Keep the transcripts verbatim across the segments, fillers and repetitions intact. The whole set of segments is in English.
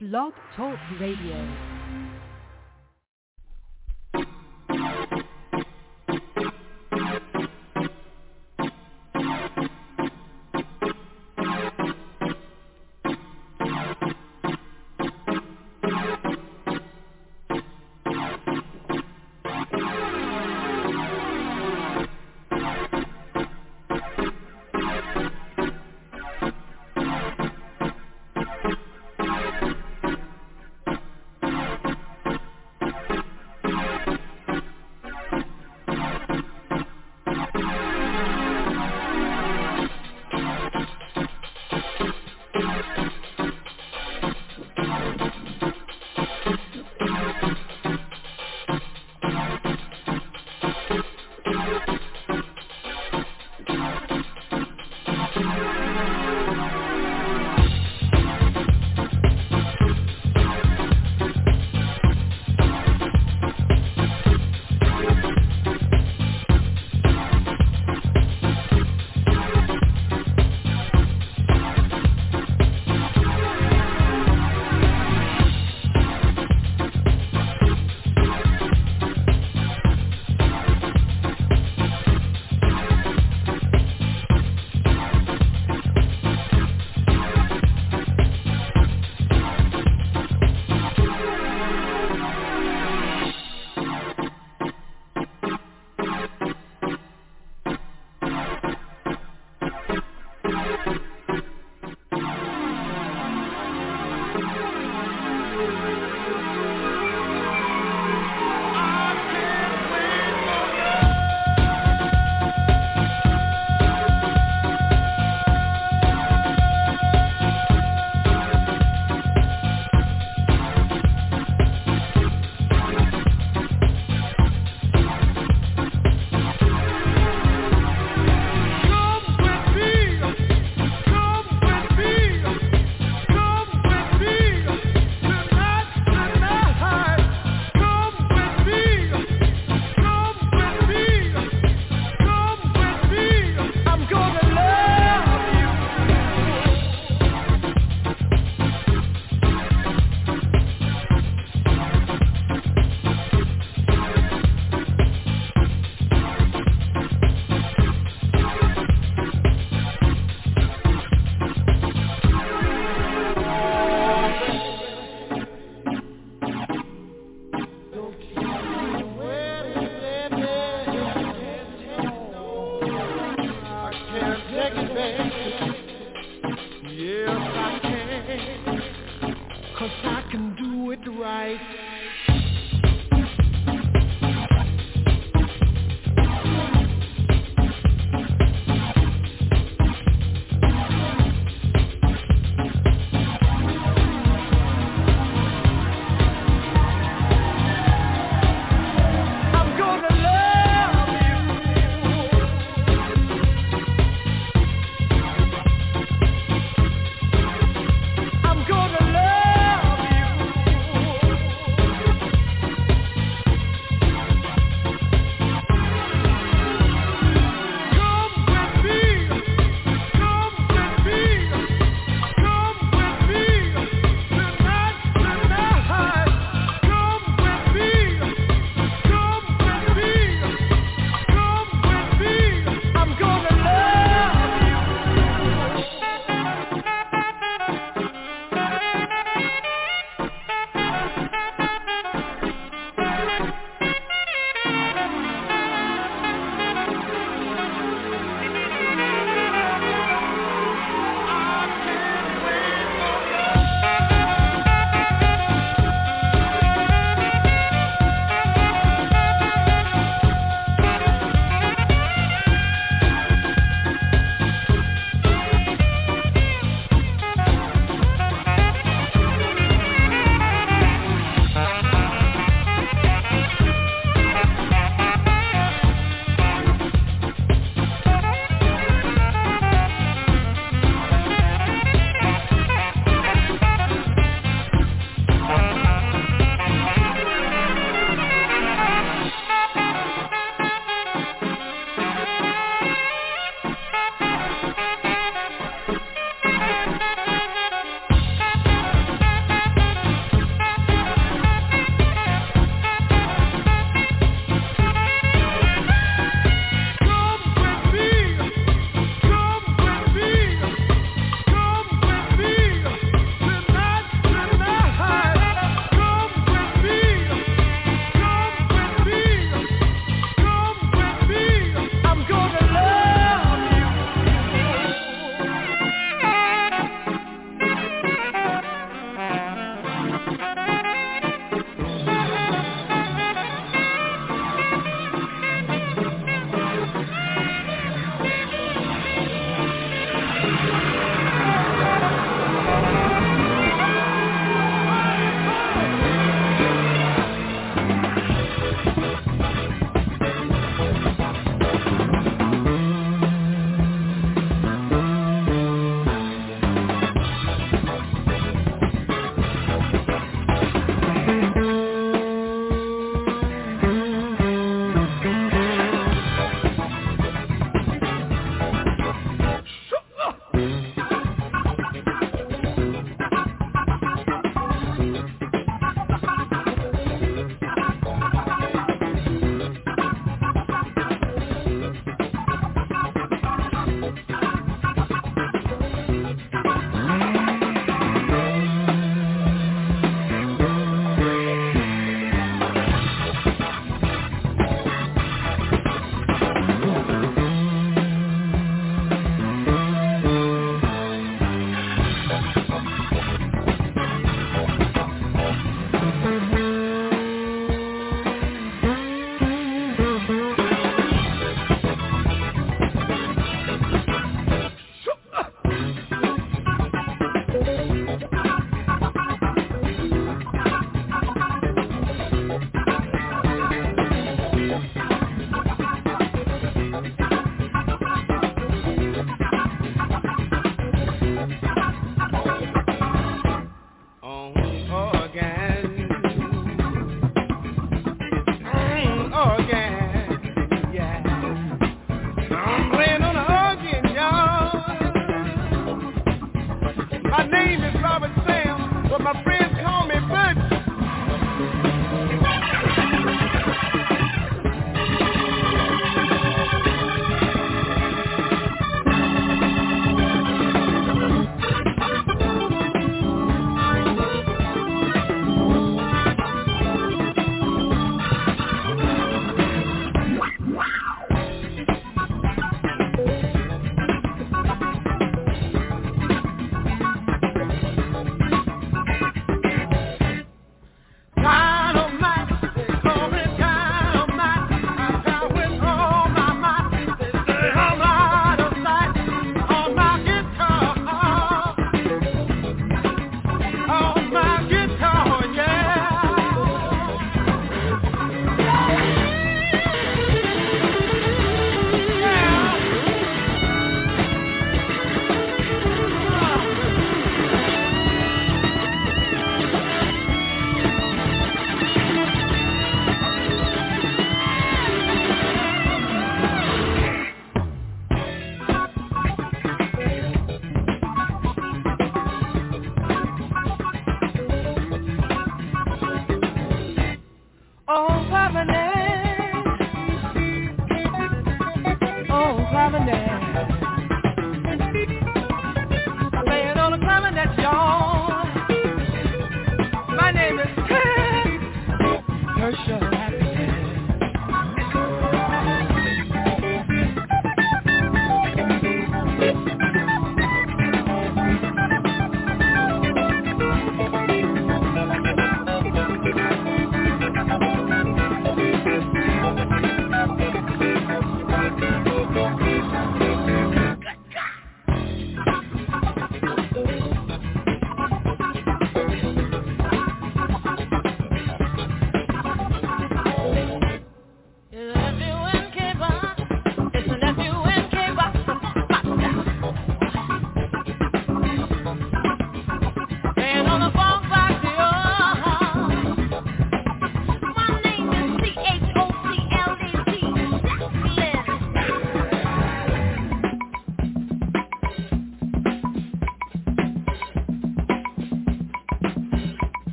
Blog Talk Radio.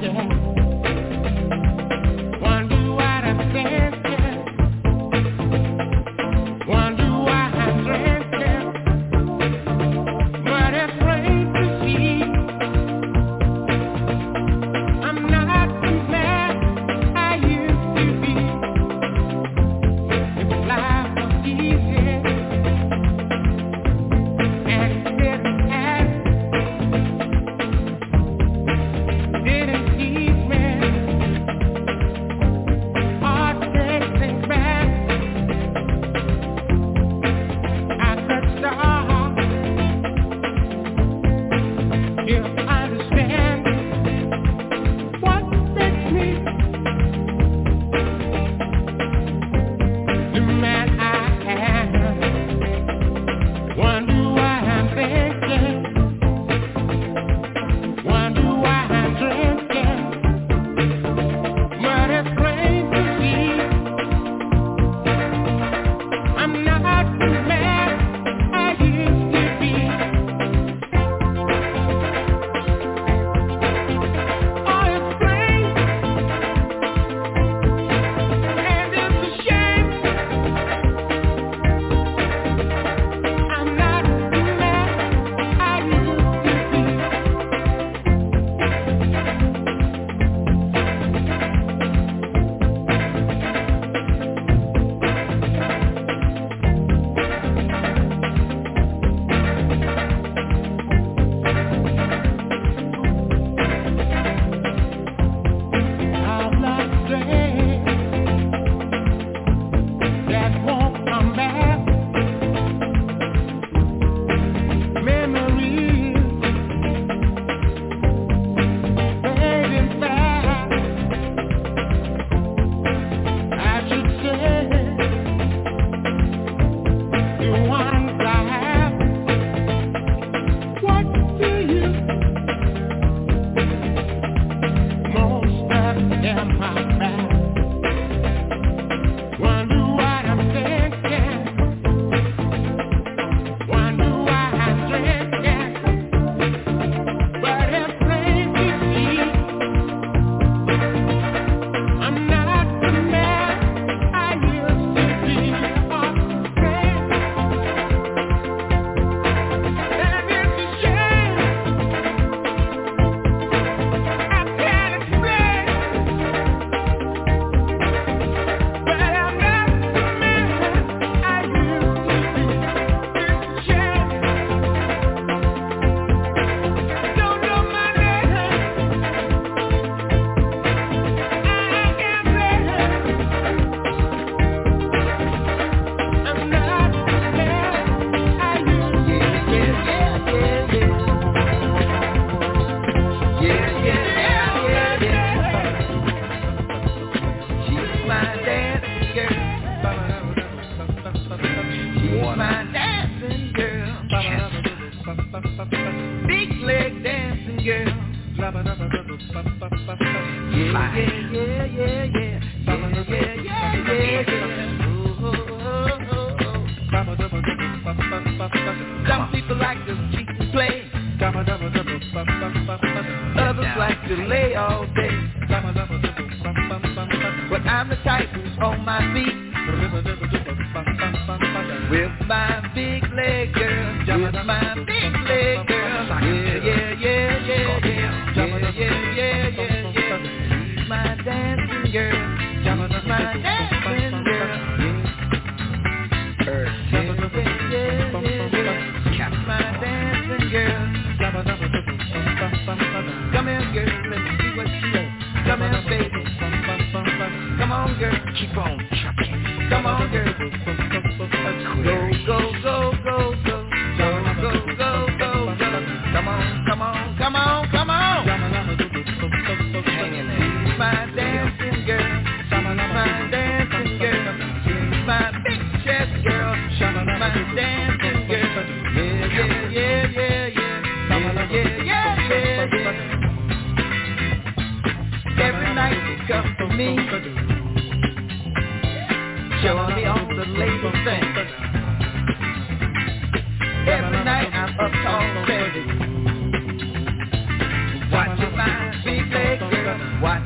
Watching my big leg girl.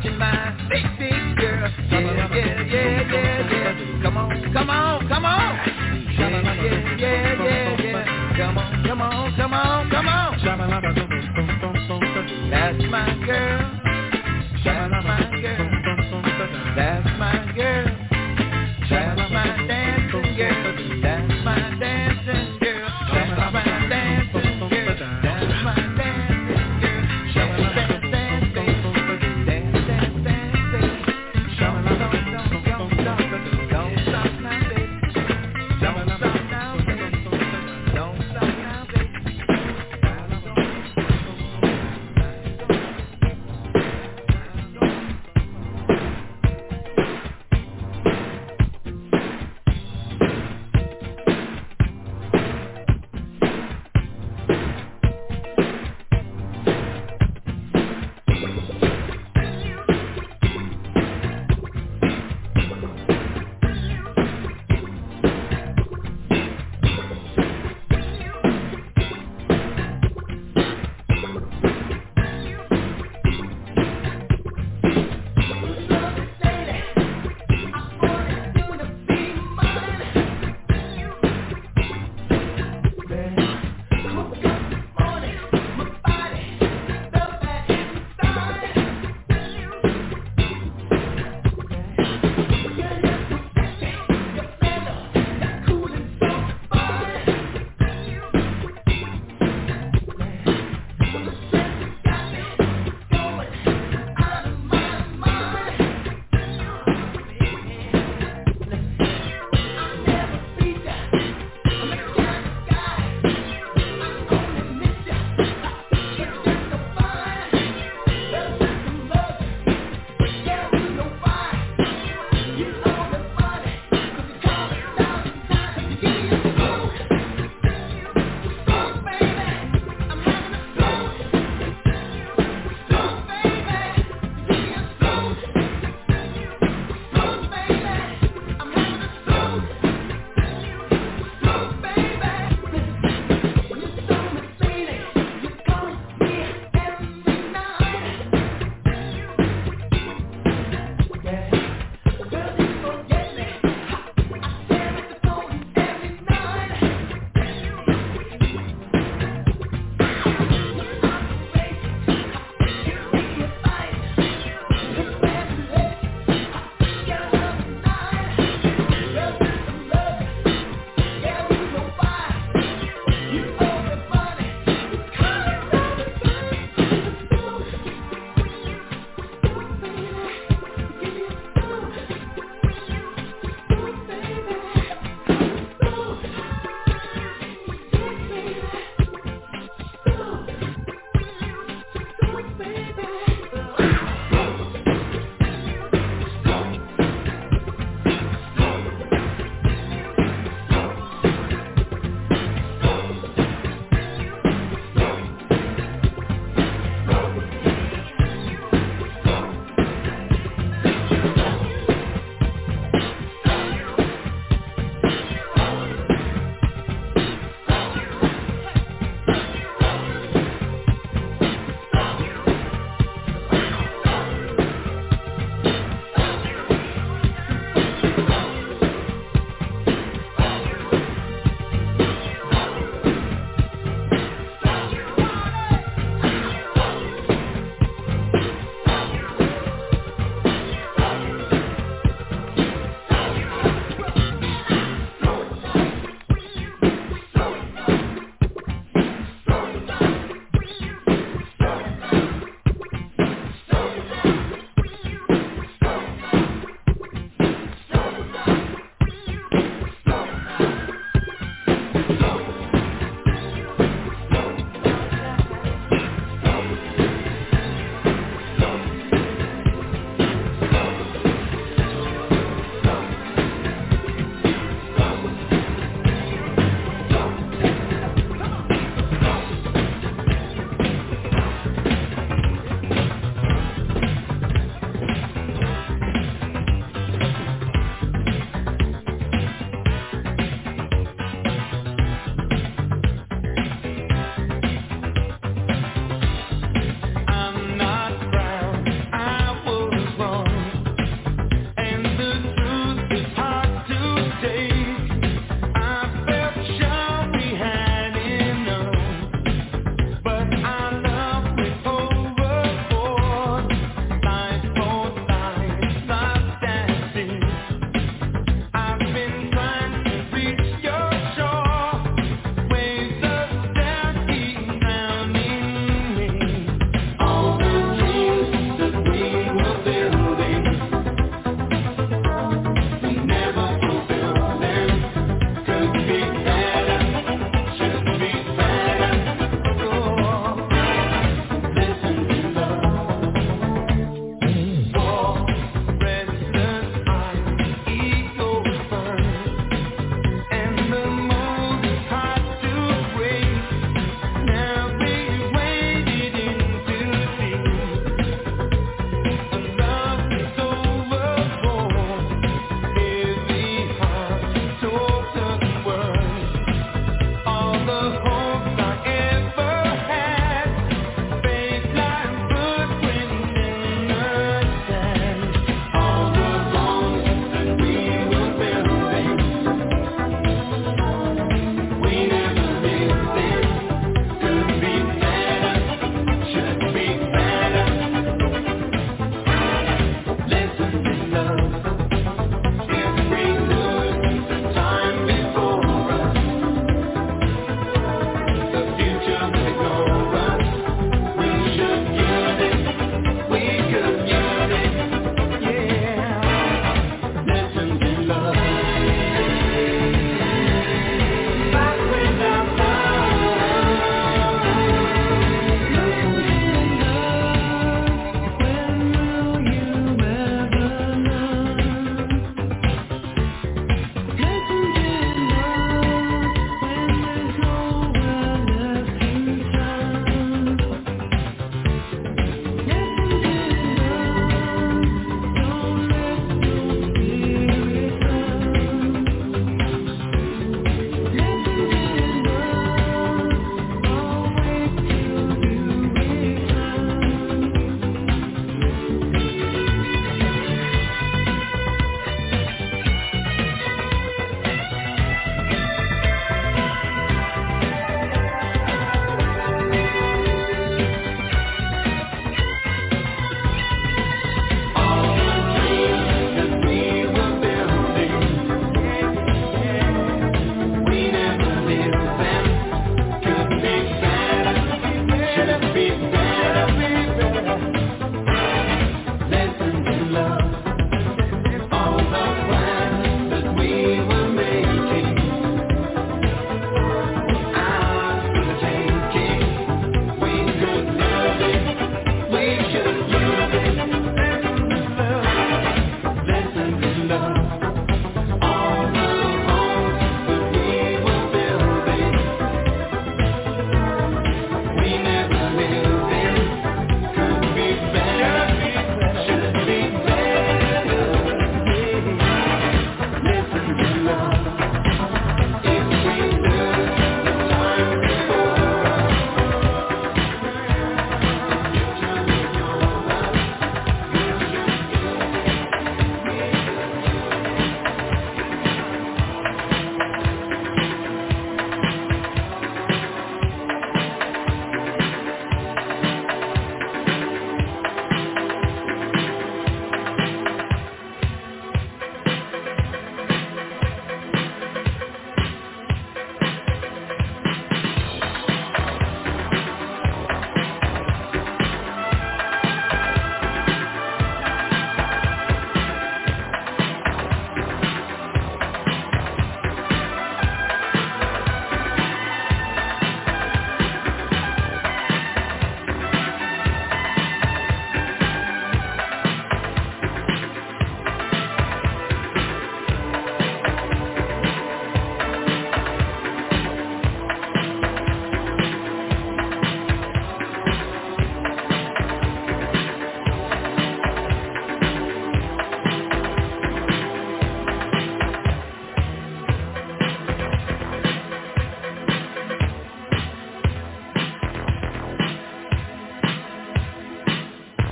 She's my big, big girl. Yeah, yeah, yeah, yeah, yeah. Come on, come on, come on. Yeah, yeah, yeah, yeah, yeah. Come on, come on, come on, come on. That's my girl. That's my girl. That's my girl. That's my dancing girl. That's my dancing girl. That's my dancing girl. That's my dancing girl. Dance, dance, dance, dance, dance, dance, dance.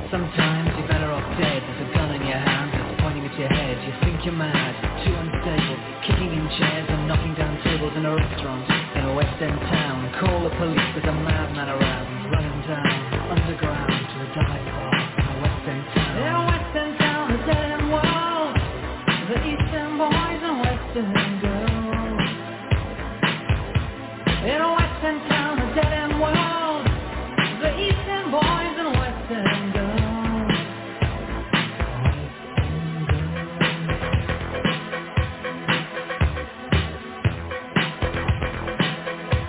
Sometimes you're better off dead. There's a gun in your hand, it's pointing at your head. You think you're mad, too unstable, kicking in chairs and knocking down tables in a restaurant in a West End town. Call the police, there's a madman around, running down underground to a dive bar in a West End town. In a West End town, a dead end world, the East End boys and West End girls. In a West End town, a dead end world, the East End boys and West End girls.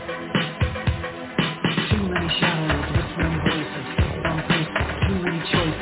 Too many shadows, whispering voices, fixed on posters, too many choices.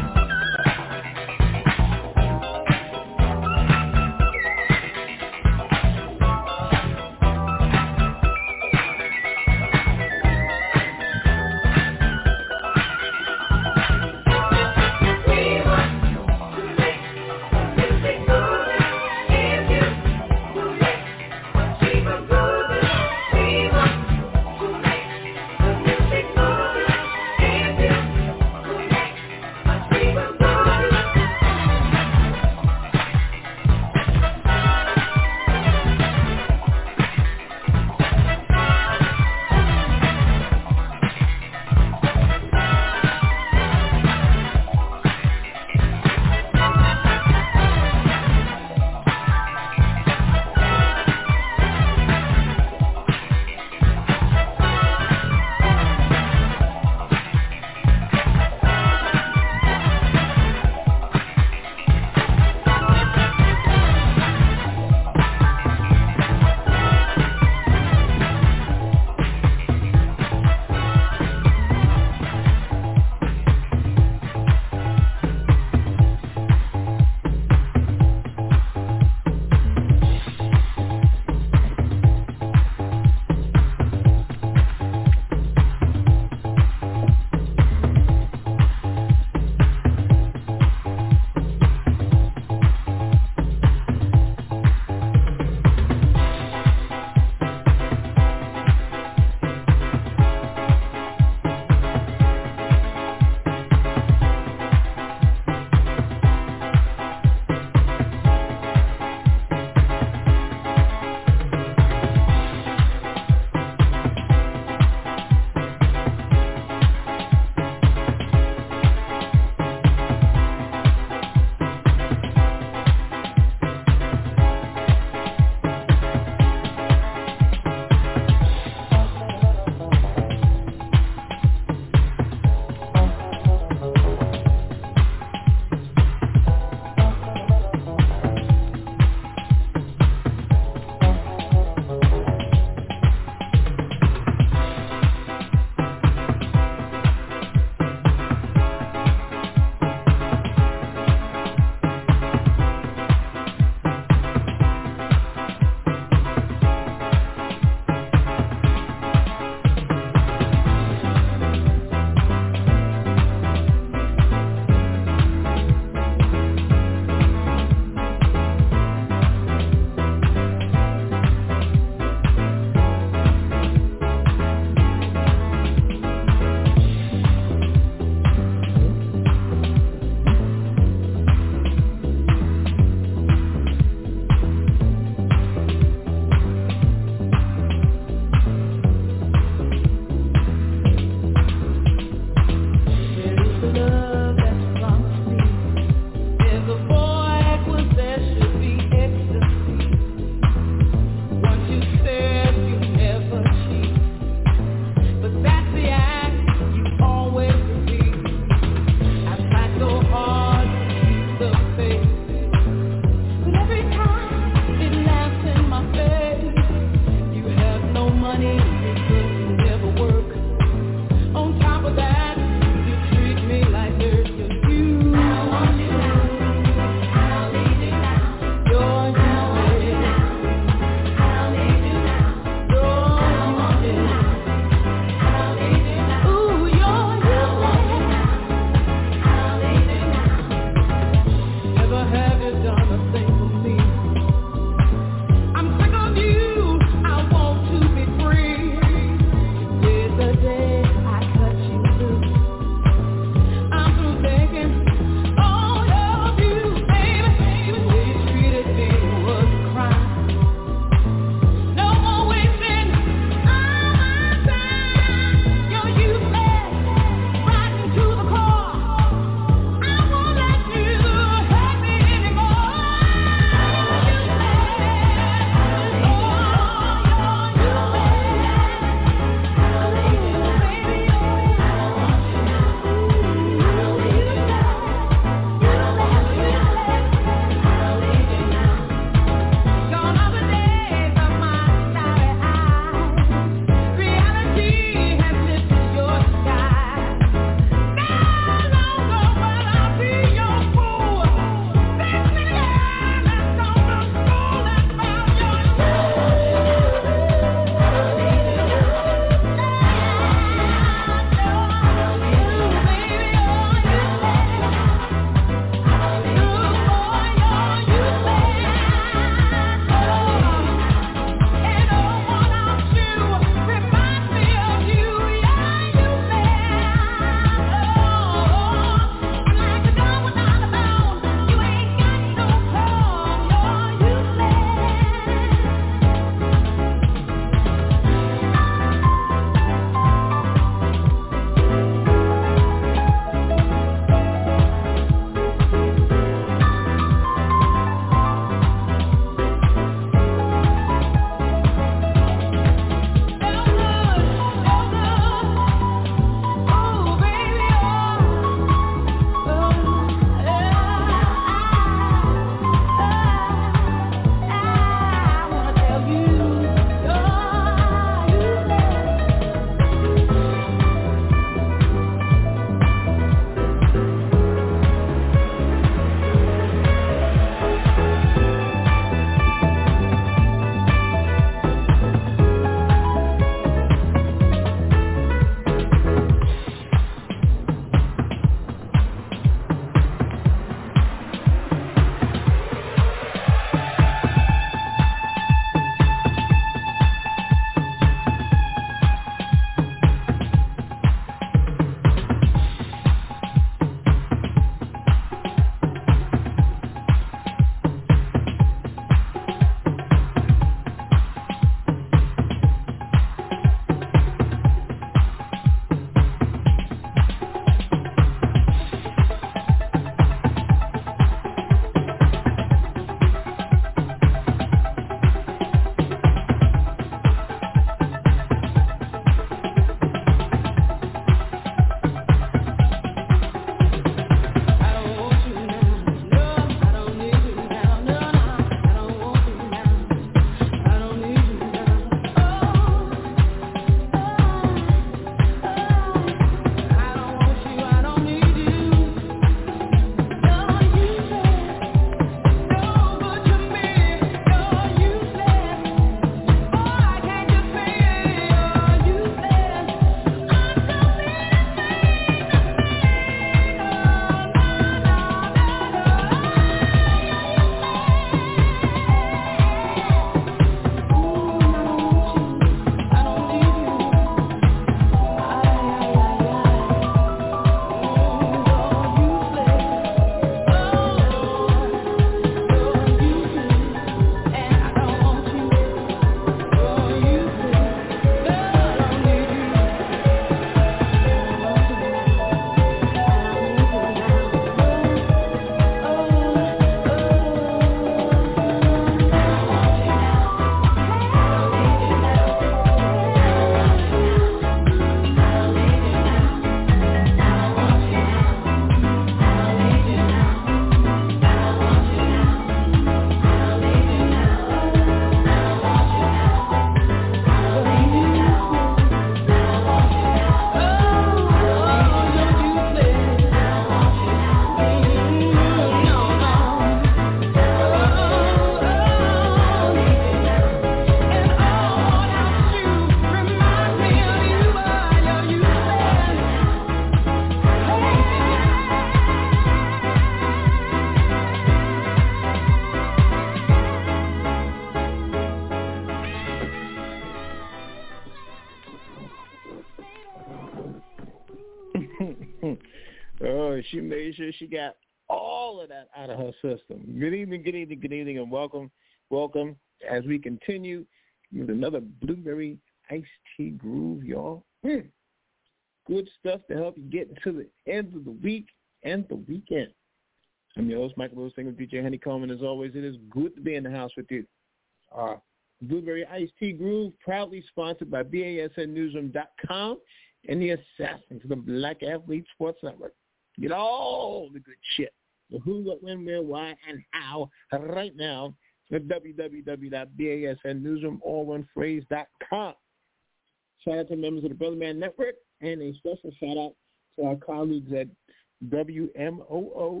know, she made sure she got all of that out of her system. Good evening, good evening, good evening, and welcome, welcome as we continue with another Blueberry Iced Tea Groove, y'all. Mm. Good stuff to help you get into the end of the week and the weekend. I'm your host, Michael Lewis, single D J Honeycomb, and as always, it is good to be in the house with you. Uh, Blueberry Iced Tea Groove, proudly sponsored by B A S N newsroom dot com and the Assassins of the Black Athlete Sports Network. Get all the good shit, the who, what, when, where, why, and how right now at w w w dot b a s n newsroom all one phrase dot com. Shout out to members of the Brother Man Network, and a special shout out to our colleagues at W M O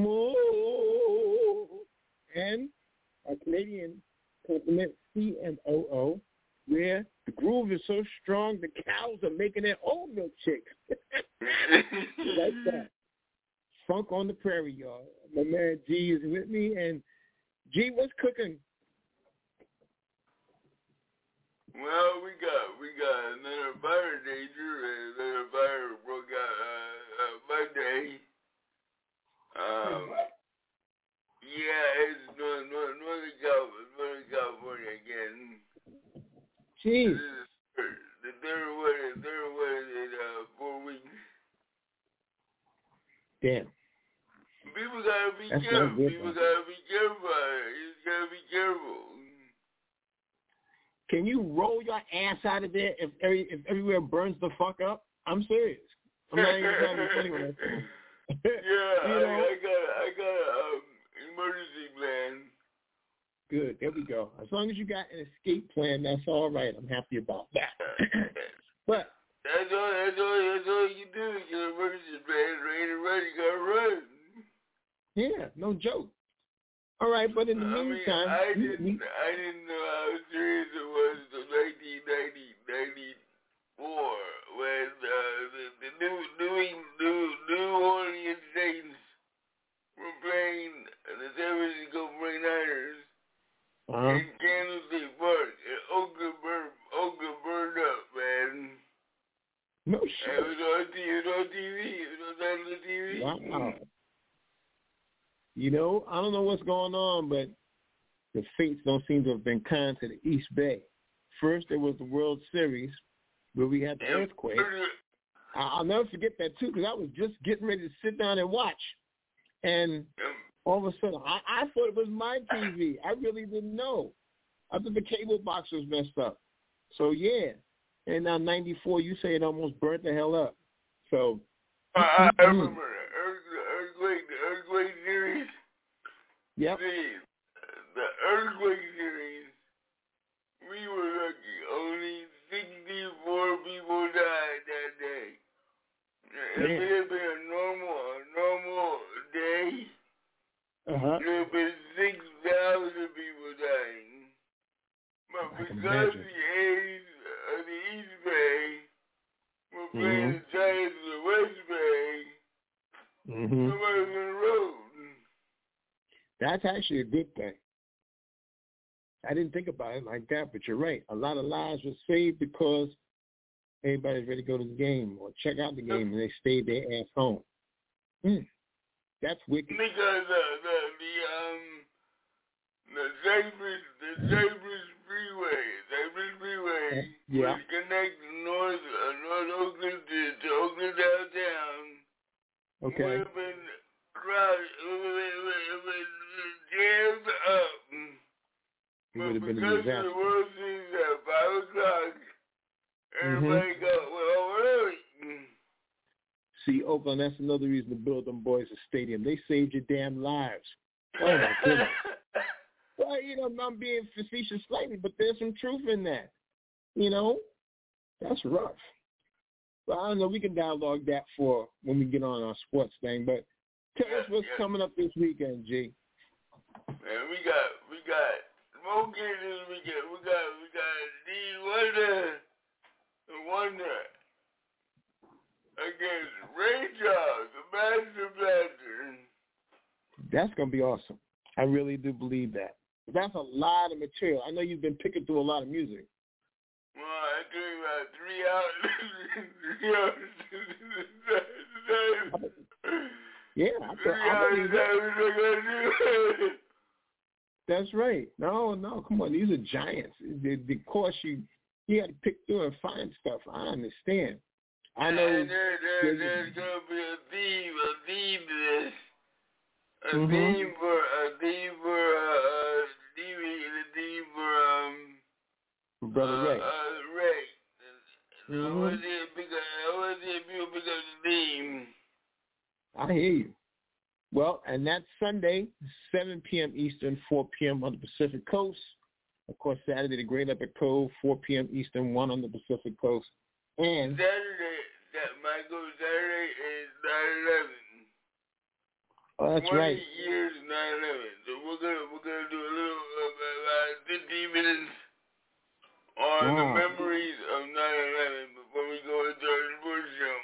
O and our Canadian complement C M O O, where the groove is so strong the cows are making their own milkshakes. Like that. Funk on the prairie, y'all. My man G is with me, and G, what's cooking? Well, we got we got another fire danger, and another fire broke out uh, uh, Monday. Um, yeah, it's Northern, Northern, Northern California, Northern California again. Jeez. This is the third one, the third one in uh, four weeks. Damn. People gotta be That's careful. good, People though. gotta be careful. You just gotta be careful. Can you roll your ass out of there if every, if everywhere burns the fuck up? I'm serious. I'm not even trying to be funny with that. Yeah, You I, know? I got I got an um, emergency plan. Good. There we go. As long as you got an escape plan, that's all right. I'm happy about that. But That's all. That's all. That's all you do. Get an emergency plan, ready to run. You gotta run. yeah, no joke. All right, but in the I meantime, mean, I we- didn't. we- I didn't know how serious it was until nineteen ninety-four when uh, the, the new New New New Orleans Saints were playing the San Francisco forty-niners uh-huh. in Candlestick Park, and Oakland burned, Oakland burned up, man. no It shit. was on T V. It was on T V. It was on national T V. Wow. You know, I don't know what's going on, but the fates don't seem to have been kind to the East Bay. First, there was the World Series where we had the earthquake. I- I'll never forget that, too, because I was just getting ready to sit down and watch. And all of a sudden, I, I thought it was my T V. I really didn't know. I thought the cable box was messed up. So, yeah. And now ninety-four, you say it almost burnt the hell up. So, I, I remember the earthquake, the earthquake series. yep. See, the earthquake series, we were lucky. Only sixty-four people died that day. If it had been a normal, a normal day, Uh-huh. there would have been six thousand people dying. But I can because imagine. the A's of the East Bay were playing Mhm. the Giants of the West Bay, Mm-hmm. nobody was on the road. That's actually a good thing. I didn't think about it like that, but you're right. A lot of lives were saved because everybody's ready to go to the game or check out the game, and they stayed their ass home. Mm. That's wicked. Because the the the um the Cypress the Cypress Freeway, Cypress Freeway, Yeah. which connects North uh, North Oakland to, to Oakland downtown, Okay. would have been crowded, would have been jammed up. It But would have been a because of disaster. the World Series at five o'clock, everybody Mm-hmm. got well early. See, Oakland, that's another reason to build them boys a stadium. They saved your damn lives. Oh, my goodness. Well, you know, I'm being facetious slightly, but there's some truth in that. You know, that's rough. Well, I don't know. We can dialogue that for when we get on our sports thing. But tell Yeah, us what's yeah. coming up this weekend, G. Man, we got we got smoking this weekend. We got we got D Wonder the Wonder against Ray Charles, the Master Blaster. That's going to be awesome. I really do believe that. That's a lot of material. I know you've been picking through a lot of music. Well, I took about three hours. three hours. Yeah, I, I believe that. That's right. No, no, come on. These are giants. The, the course you you had to pick through and find stuff. I understand. I know. And there, there, there's going to be a theme, a theme to this. A mm-hmm. theme for, a theme for, uh, uh, theme, a theme for, um, Brother uh, Ray. Uh, Ray. Mm-hmm. I want to see if people pick up the theme. I hear you. Well, and that's Sunday, seven p.m. Eastern, four p.m. on the Pacific Coast. Of course, Saturday, the Great Epic Cove, four p.m. Eastern, one on the Pacific Coast. And Saturday, that Michael, Saturday is nine eleven. Oh, that's right. twenty years nine eleven. So we're gonna we're gonna do a little uh, about fifteen minutes on wow. the memories of nine eleven before we go into our Bush show.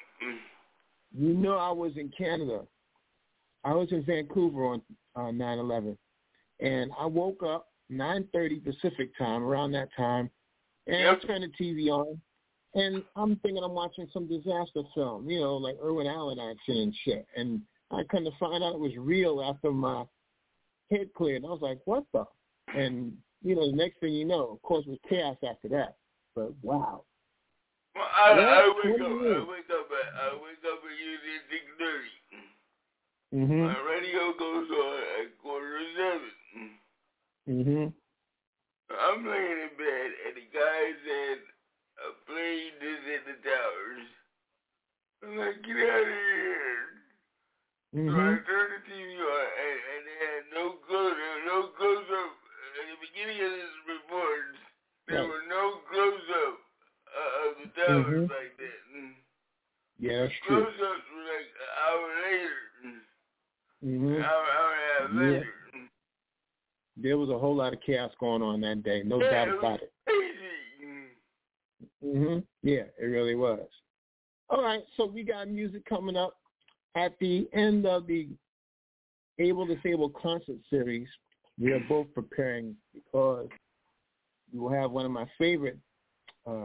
You know, I was in Canada. I was in Vancouver on uh, nine eleven, and I woke up nine thirty Pacific time, around that time, and yep. I turned the T V on, and I'm thinking I'm watching some disaster film, you know, like Irwin Allen action and shit, and I come to find out it was real after my head cleared. I was like, what the? And, you know, the next thing you know, of course, it was chaos after that. But, wow. Well, I, I, wake, up, I wake up at I wake up at usually six thirty. Mm-hmm. My radio goes on at quarter to seven. Mm-hmm. I'm laying in bed, and the guy said, a plane is in the towers. I'm like, get out of here. Mm-hmm. So I turned the T V on, and, and they had no close, there were no close-up. At the beginning of this report, there right. were no close-up uh, of the towers mm-hmm. like that. And yeah, that's true. Close-ups were like an hour later. Mm-hmm. An hour, hour and a half later. Yeah. There was a whole lot of chaos going on that day, no yeah, doubt it about it. Crazy. Mm-hmm. Yeah, it really was. All right, so we got music coming up. At the end of the Able Disabled concert series, we are both preparing because we will have one of my favorite uh,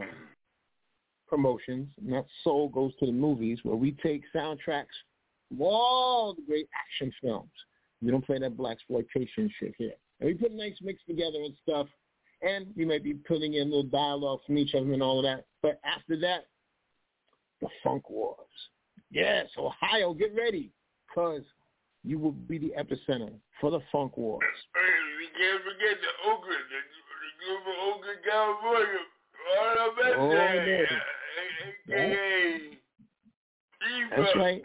promotions, and that's Soul Goes to the Movies, where we take soundtracks from all the great action films. We don't play that blaxploitation shit here. And we put a nice mix together and stuff, and we may be putting in a little dialogue from each other and all of that. But after that, the Funk Wars. Yes, Ohio, get ready, because you will be the epicenter for the Funk Wars. We can't forget the Oakland, the, the group of Oakland, California. All of us oh, there, yeah. a k a. That's right.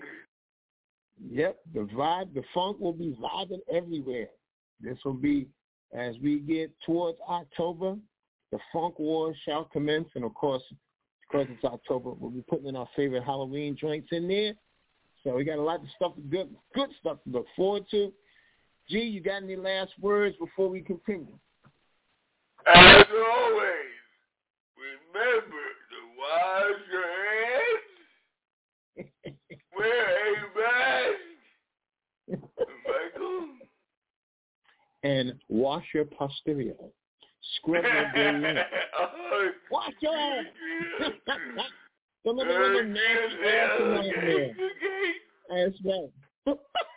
Yep, the vibe, the funk will be vibing everywhere. This will be, as we get towards October, the Funk Wars shall commence, and of course, because it's October, we'll be putting in our favorite Halloween joints in there. So we got a lot of stuff, good, good stuff to look forward to. G, you got any last words before we continue? As always, remember to wash your hands, wear a mask, Michael, and wash your posterior. Scrub your brain. Wash your hands. Don't let the nasty ass around there. That's right.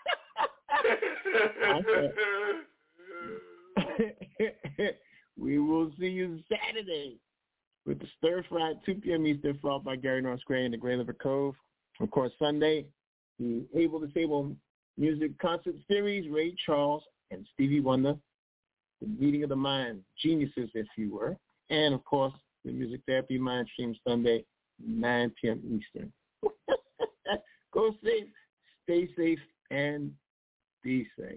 We will see you Saturday with the Stir Fry, two p.m. Eastern, followed by Gary North Gray in the Great River Cove. Of course, Sunday, the Able Disabled Music Concert Series, Ray Charles and Stevie Wonder, the Meeting of the Mind, Geniuses, if you were. And, of course, the Music Therapy Mind Stream Sunday, nine p.m. Eastern. Go safe, stay safe, and be safe.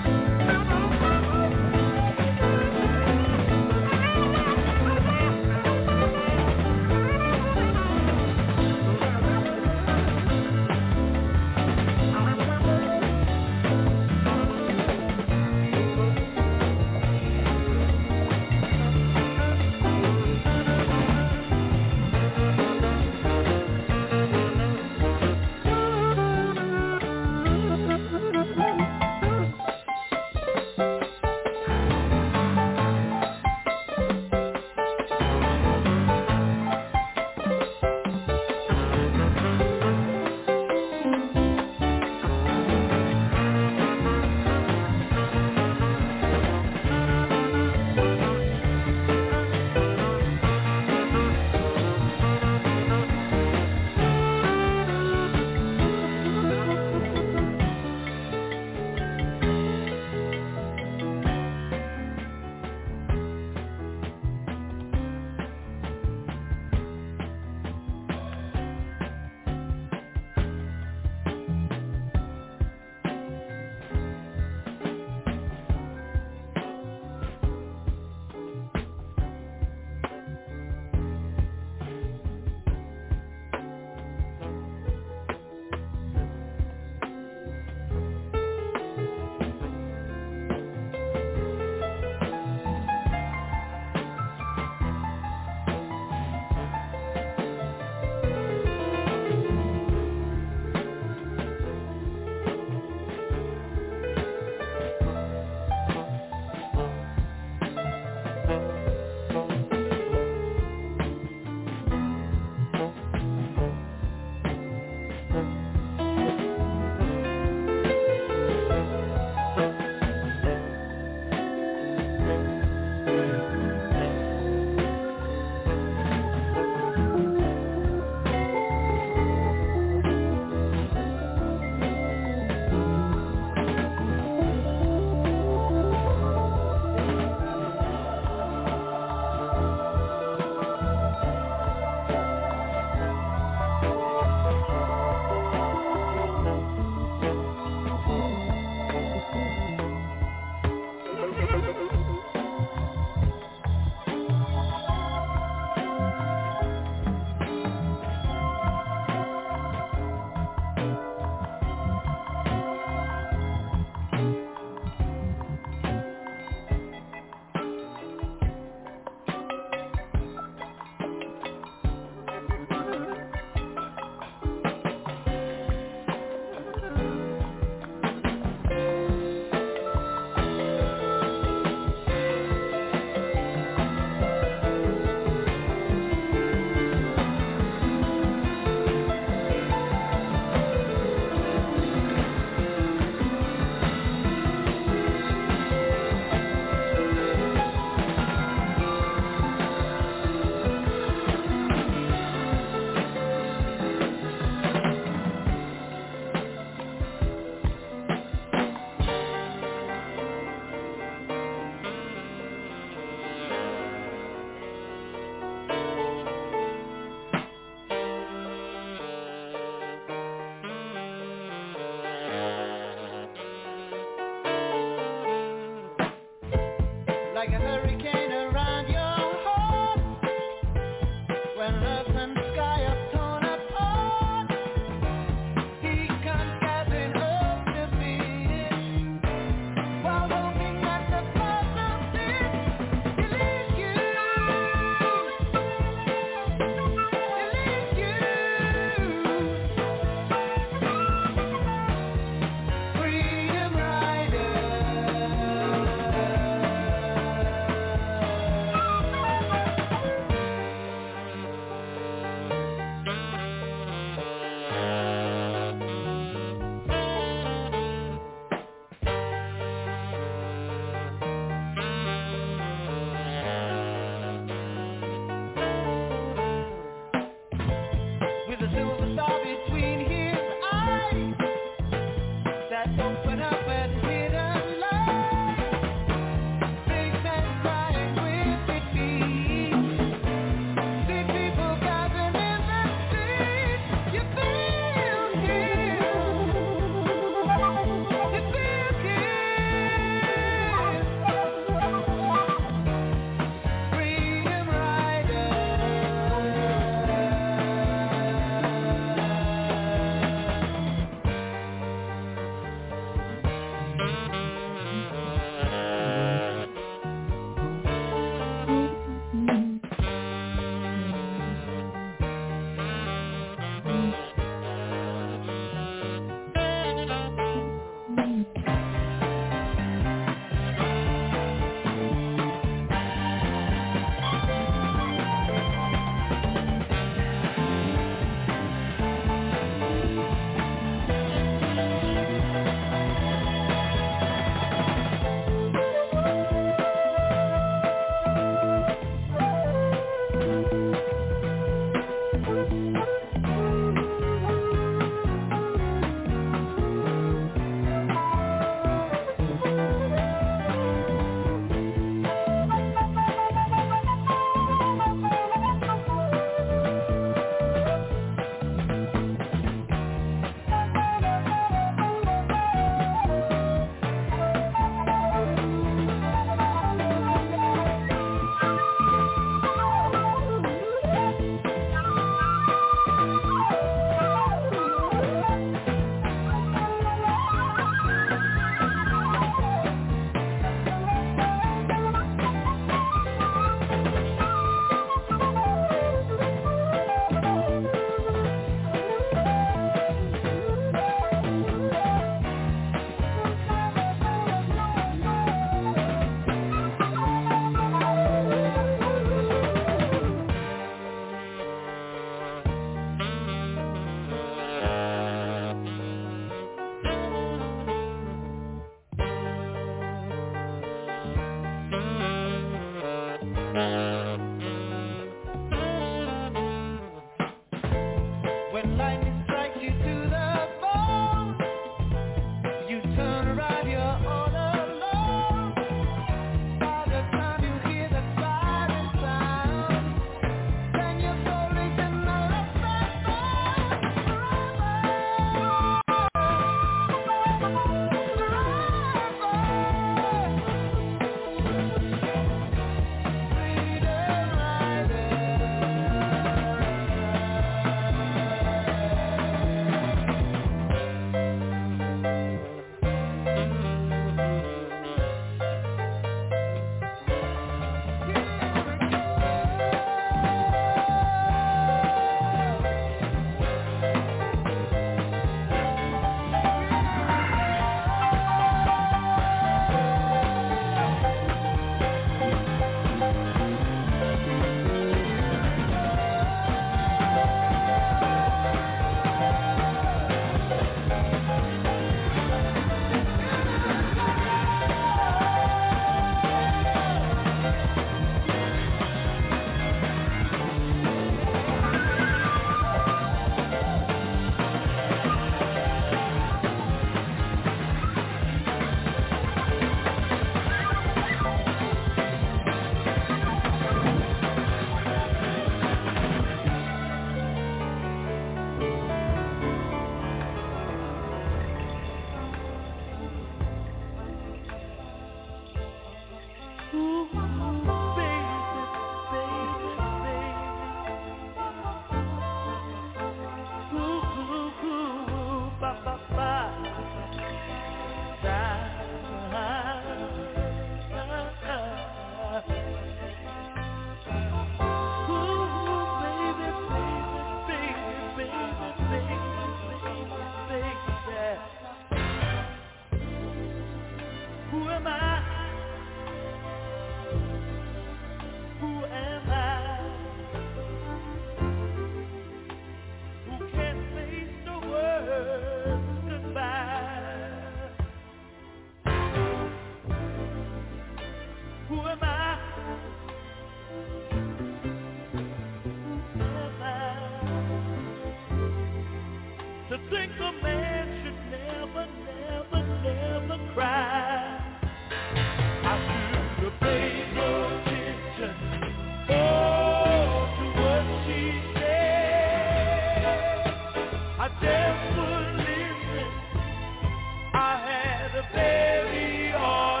think a man should never, never, never cry. I should have paid no attention, oh, to what she said. I just wouldn't listen. I had a very hard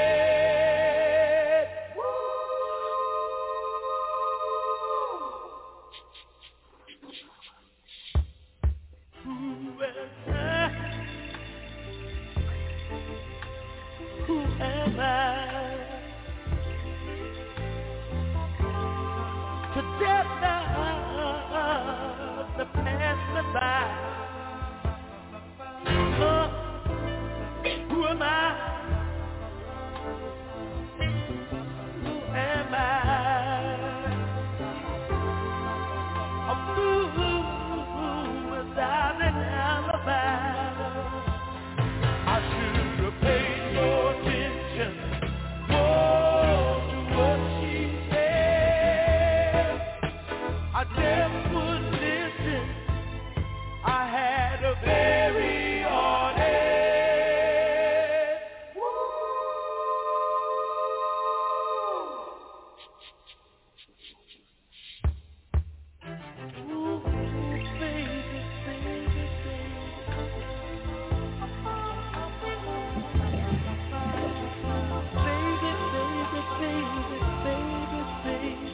head. Who am I? Who am I to dare not to pass me by? Uh, who am I? Who am I? A fool without an alibi. I should have paid more attention, more to what she said. I just wouldn't listen. I had a very hard head. Ooh, baby, baby, baby. Baby, baby, baby, baby, baby.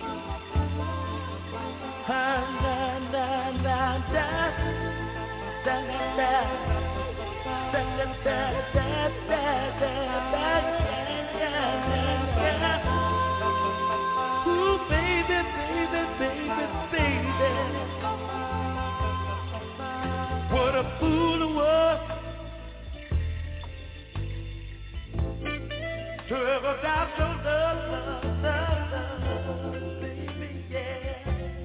Ah, na, na, na, da. Da, da, da. Da, da, da, da, da, da, da, da, da, da. Ooh, baby, baby, baby, baby. What a fool I was to ever doubt your love, love, love, love, baby, yeah.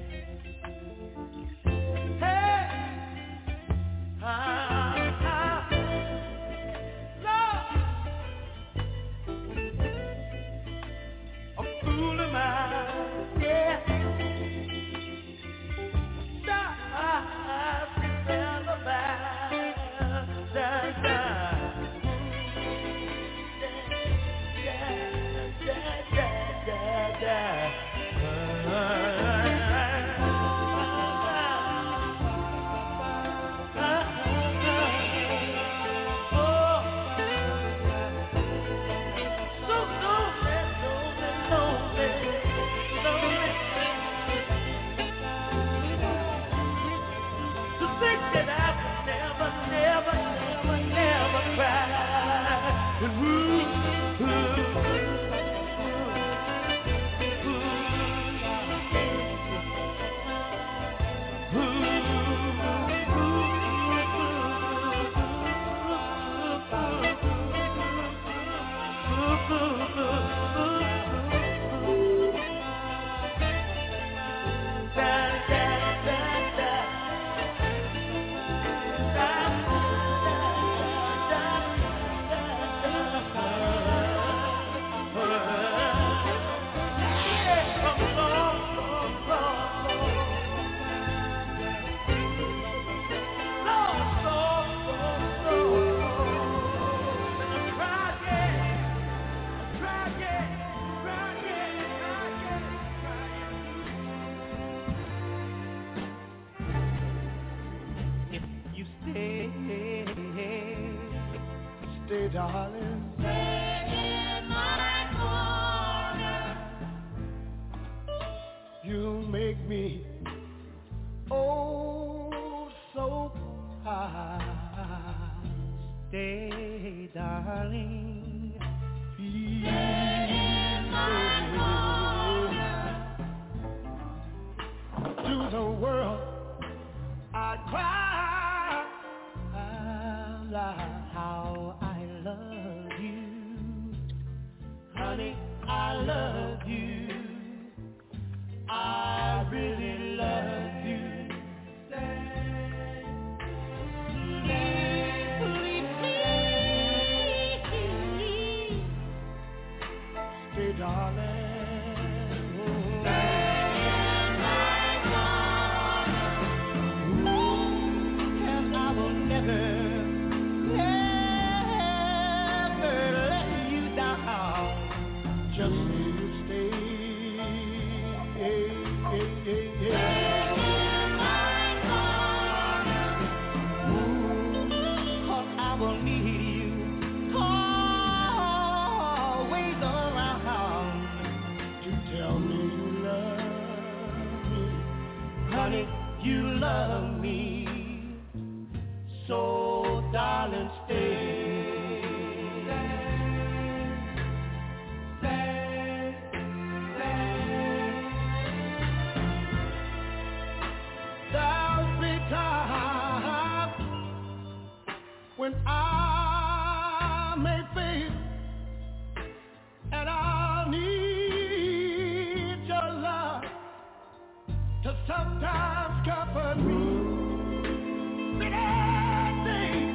Hey, ah, ah, love, a fool am I, yeah. Stop, alibi, da, da. Stay, darling. Stay in my corner. You make me oh so high. Stay, darling. Stay in my corner. To the world I cry aloud. How I love you, honey, I love you, I really love you. Stay, please, please, will need you always around to tell me you love me. Honey, you love me. So, darling, stay. When I may fail and I'll need your love to sometimes comfort me. Many things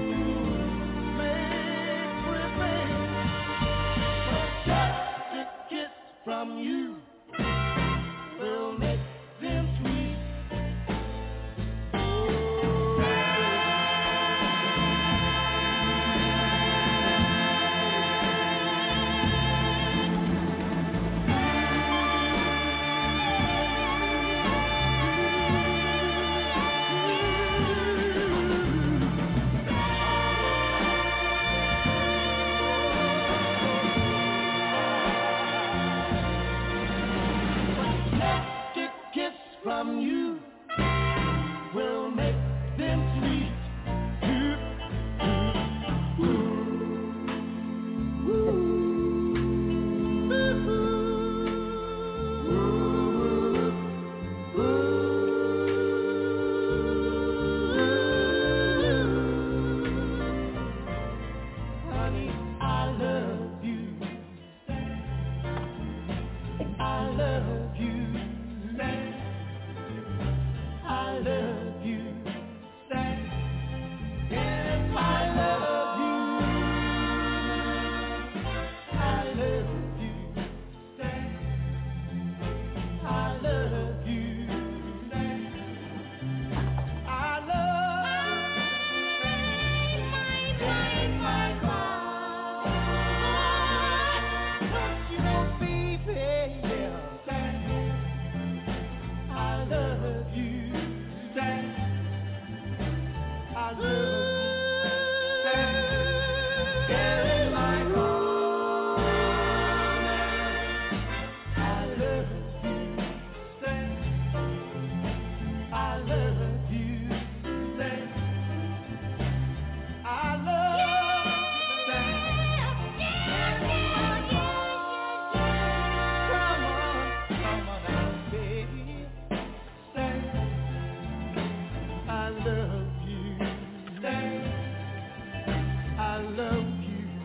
make prevail, but just a kiss from you will make them sweet. From you will make them sweet. Ooh, ooh, ooh, ooh, ooh, ooh. Honey, I love you. I love you. I love you, say, yes, I love you. I love you, say, I love you, say, I love you, my, my, my, don't you know, baby, say, I love you. I love you, in my corner. I love you, say, I love you, say, I love you, say, come on, come on now, baby, say, I love you, say, I love you.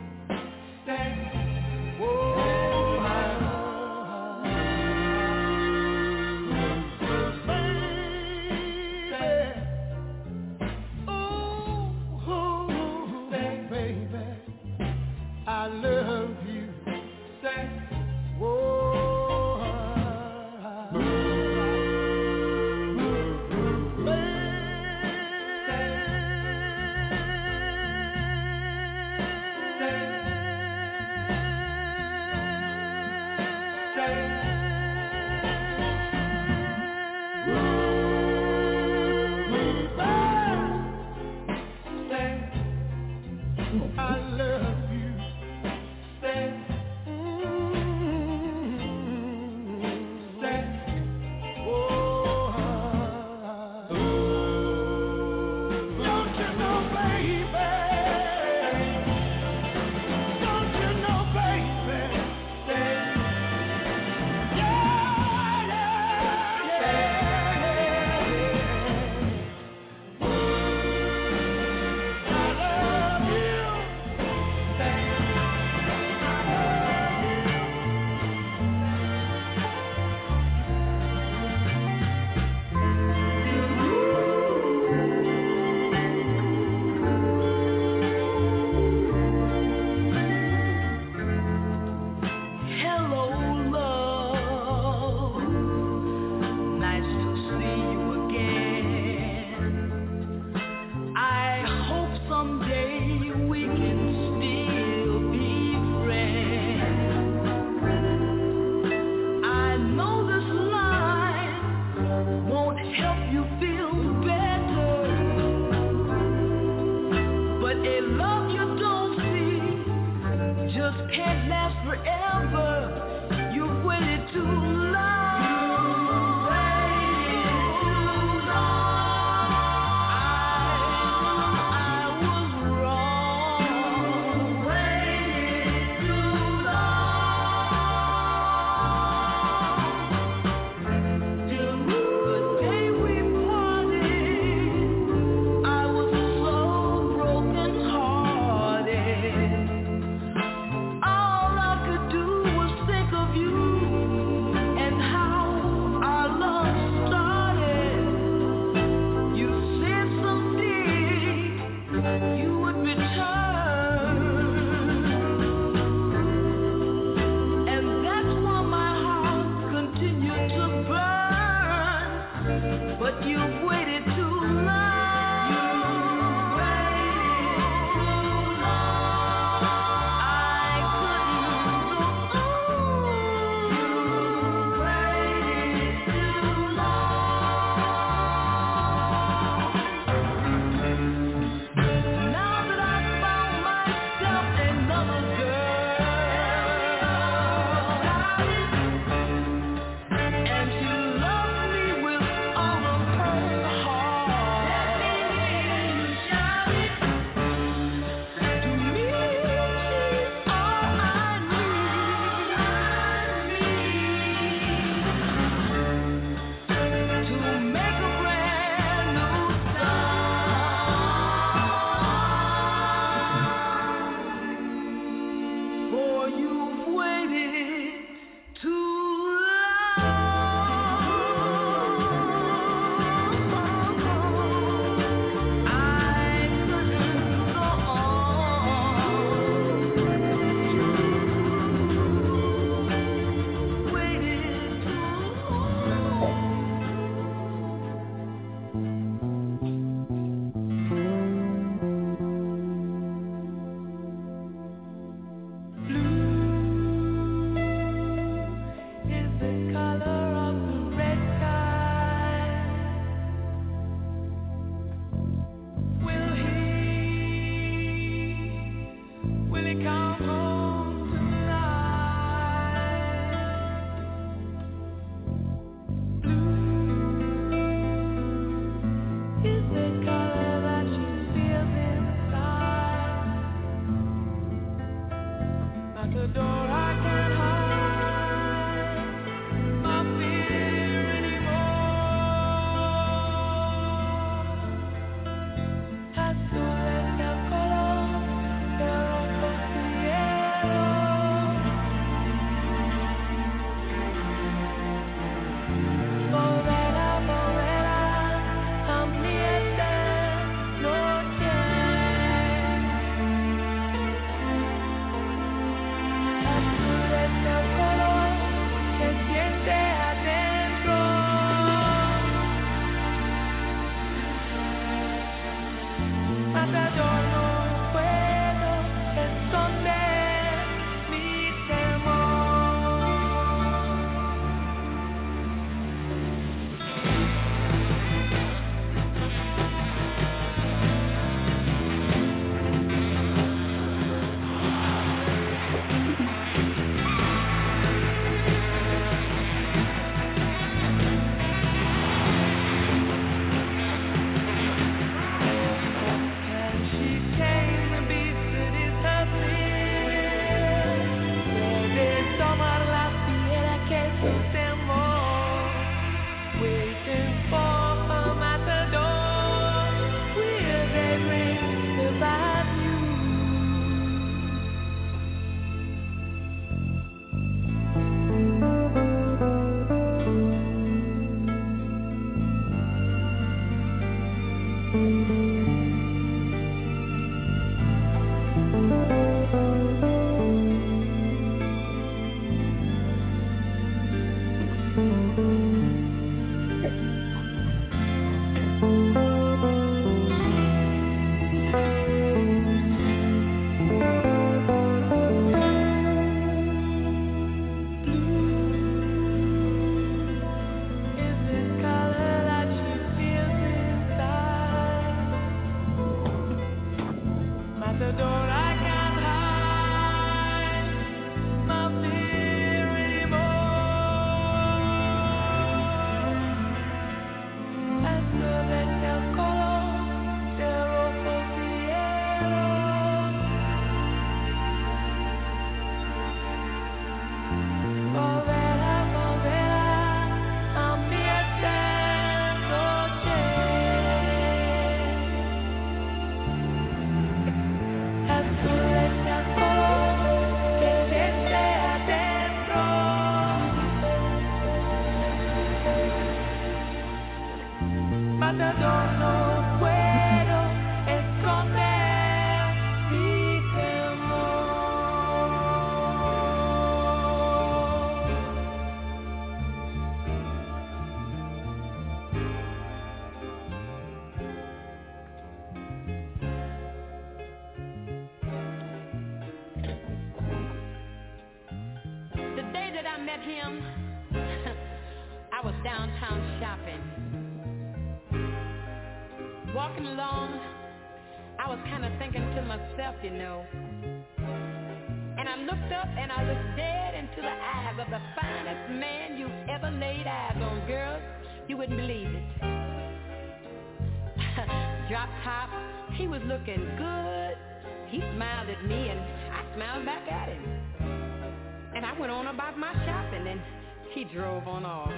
Drove on off,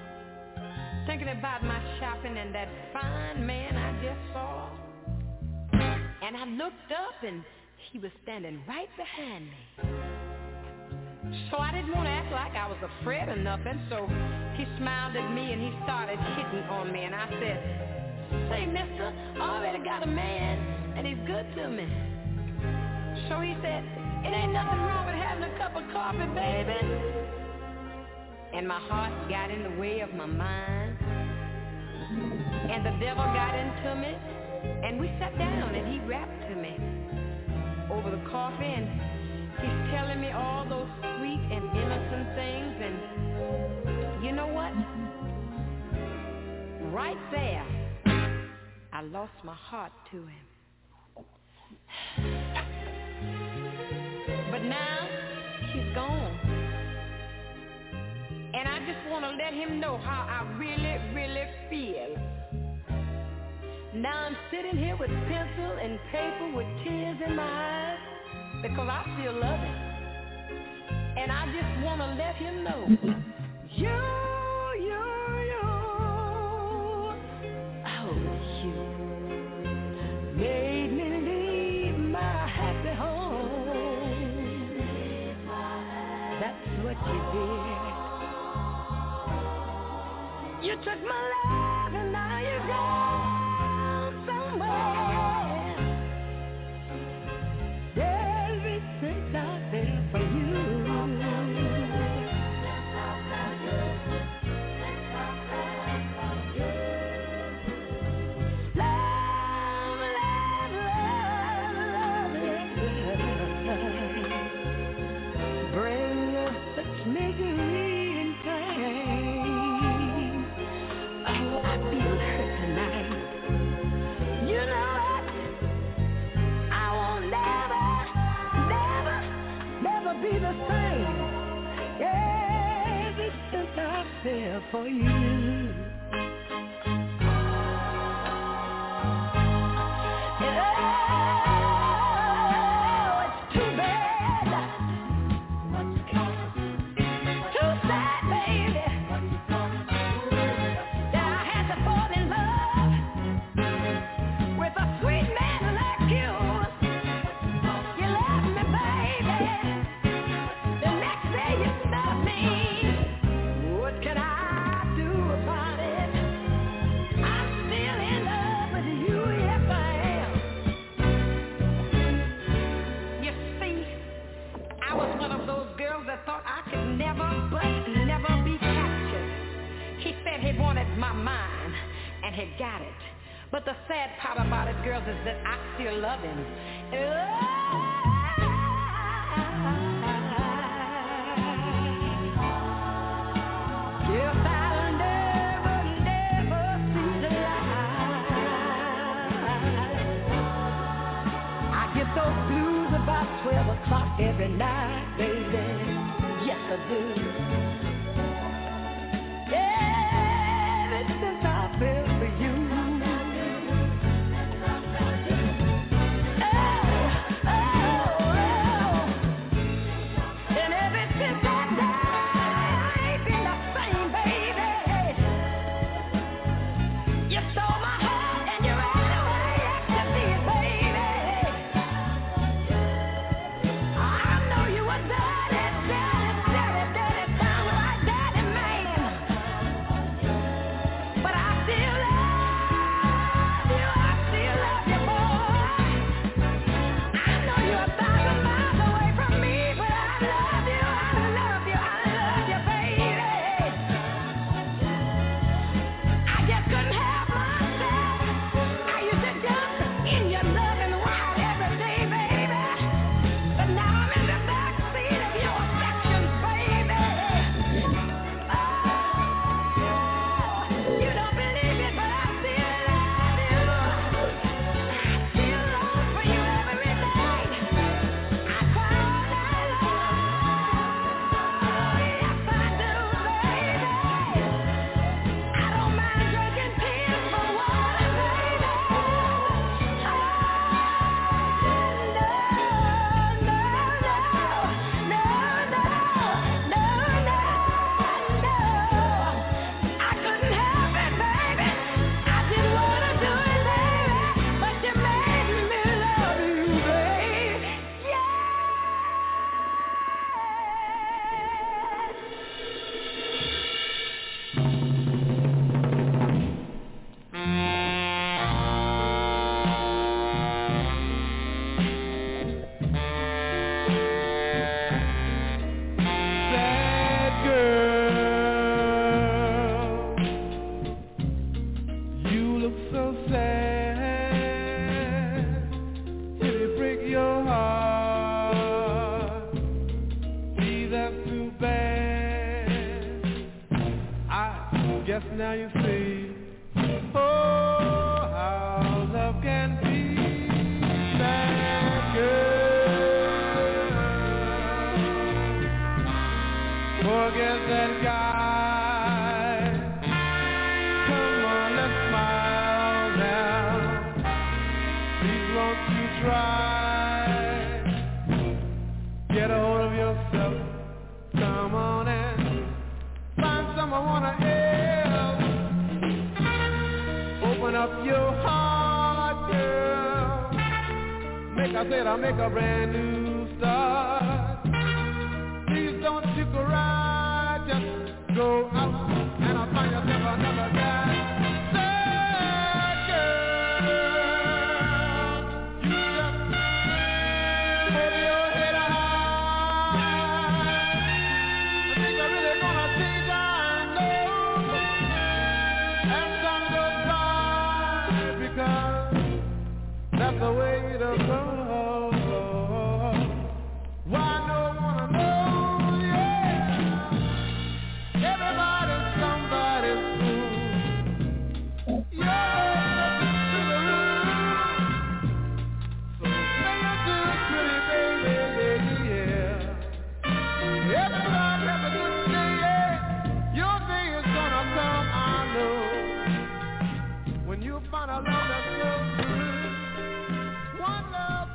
thinking about my shopping and that fine man I just saw. And I looked up and he was standing right behind me. So I didn't want to act like I was afraid or nothing, so he smiled at me and he started hitting on me. And I said, "Say, mister, I already got a man and he's good to me." So he said, "It ain't nothing wrong with having a cup of coffee, baby." And my heart got in the way of my mind. And the devil got into me. And we sat down and he rapped to me over the coffee. And he's telling me all those sweet and innocent things. And you know what? Right there, I lost my heart to him. But now, she's gone. And I just want to let him know how I really, really feel. Now I'm sitting here with pencil and paper with tears in my eyes because I still love him. And I just want to let him know. You, you, you, oh, you made me leave my happy home. That's what you did. You took my life and now you're gone somewhere. There's everything out there for you. Love, love, got it. But the sad part about it, girls, is that I still love him. Yes, I'll never, never see the light. I get those blues about twelve o'clock every night, baby. Yes, I do. Ever since I fell for you. When you find a love that's so true, one love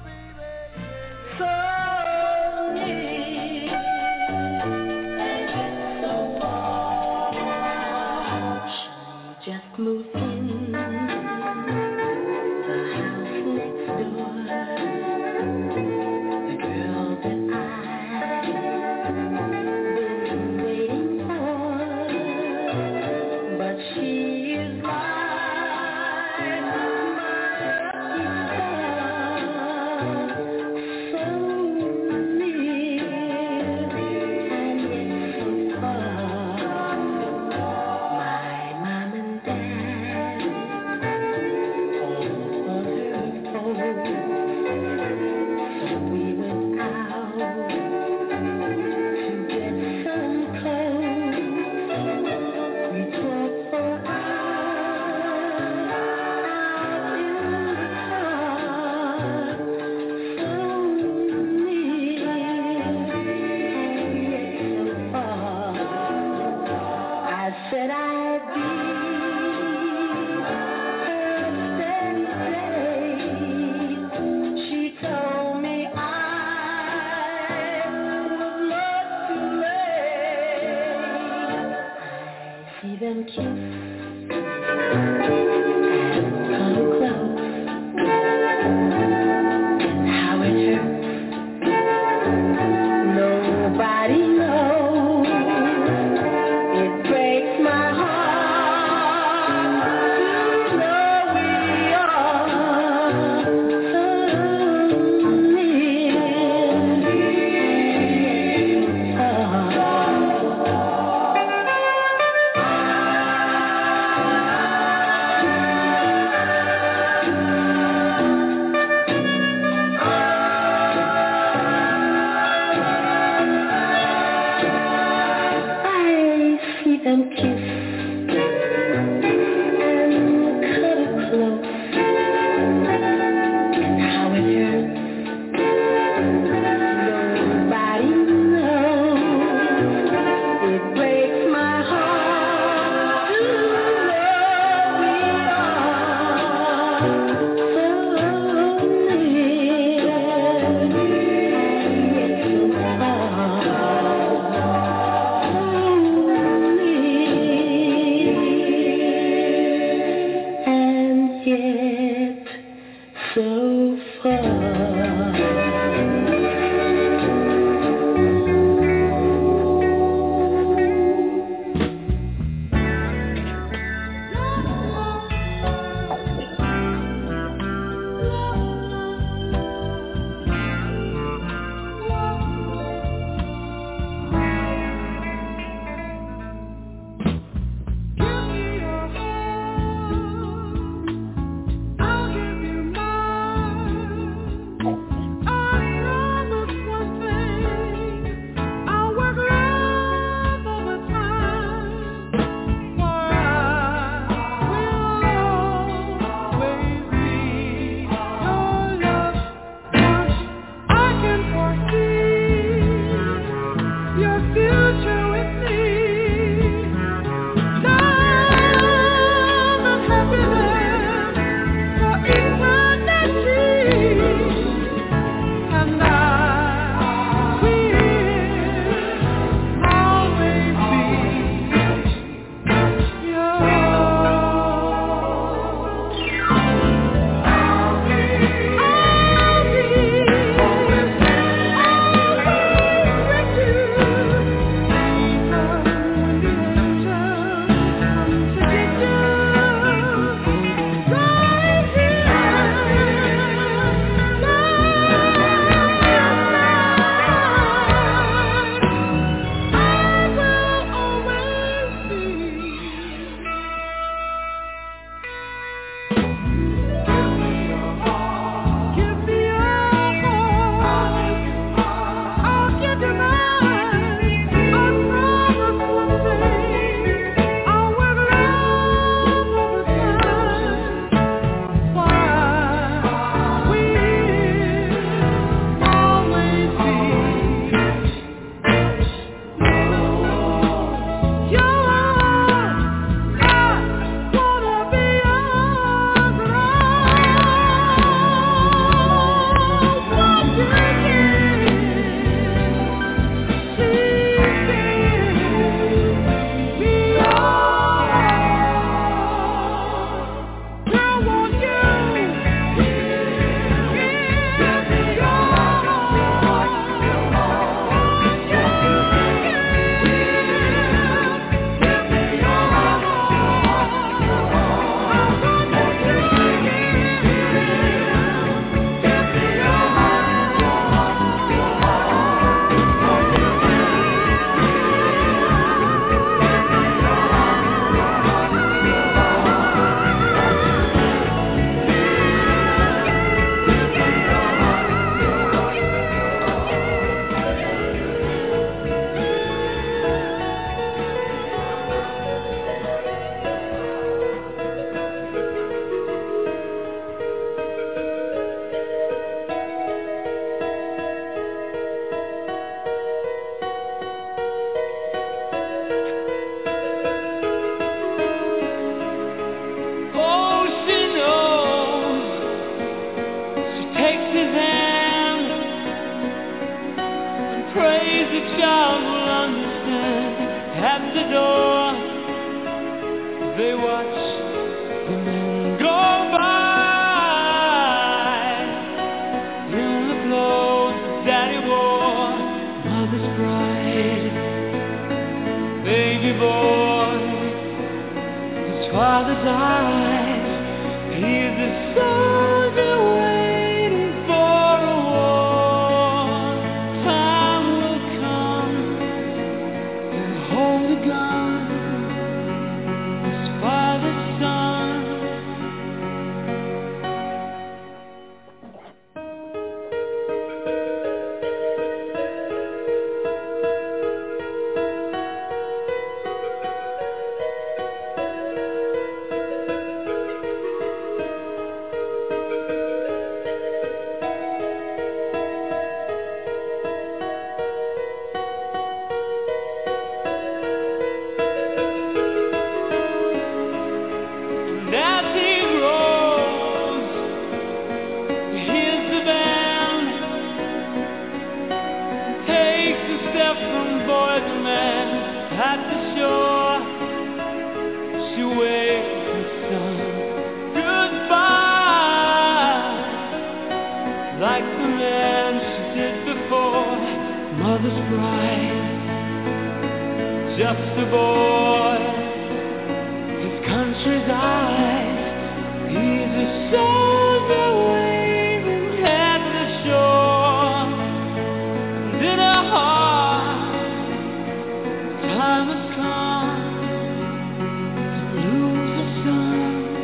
Oh, watch the men go by in the clothes that Daddy wore, mother's bride, baby boy, his father's eyes, he's a soldier waiting for a war. Time will come, he'll hold a gun, his father's son. And as he grows, he hears the band, takes a step from boy to man. At the shore, she waves her son goodbye, like the man she did before, mother's bride, just a boy, his country's eyes, he's a soldier waving at the shore, and in her heart, time has come to lose a son.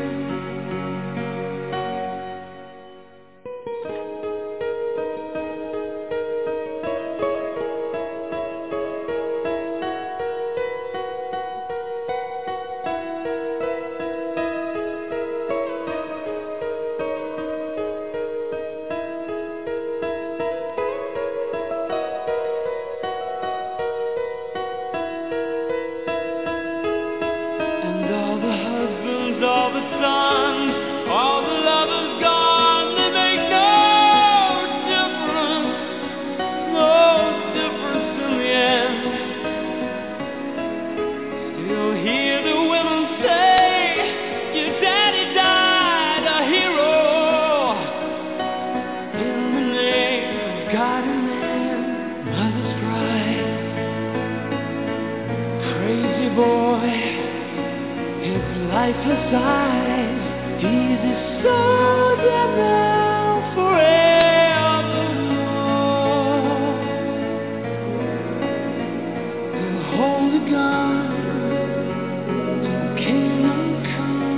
And all the husbands, all the sons, all the lovers gone, they make no difference, no difference in the end. Still hear the women say, your daddy died a hero, in the name of God and man, mother's bride, crazy boy, his lifeless eyes, he's a soldier now forevermore. He'll hold a gun till kingdom come.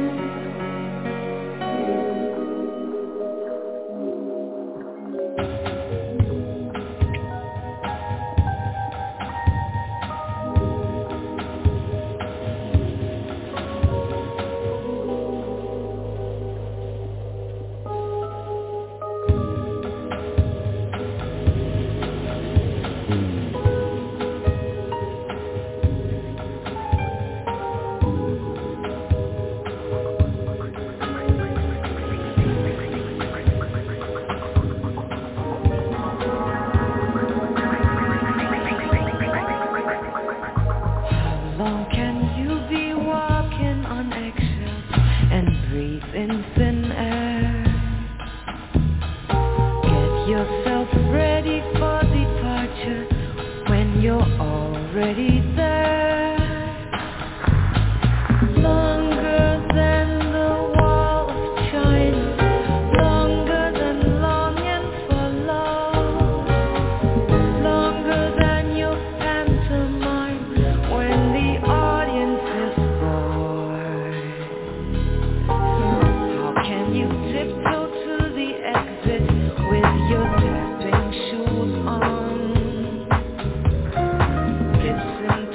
How long can you be walking on eggshells and breathe in thin air? Get yourself ready for departure when you're already there. Longer than the wall of China, longer than longing for love, longer than your pantomime when the audience is bored. How can you tiptoe to the exit with your tapping shoes on? Listen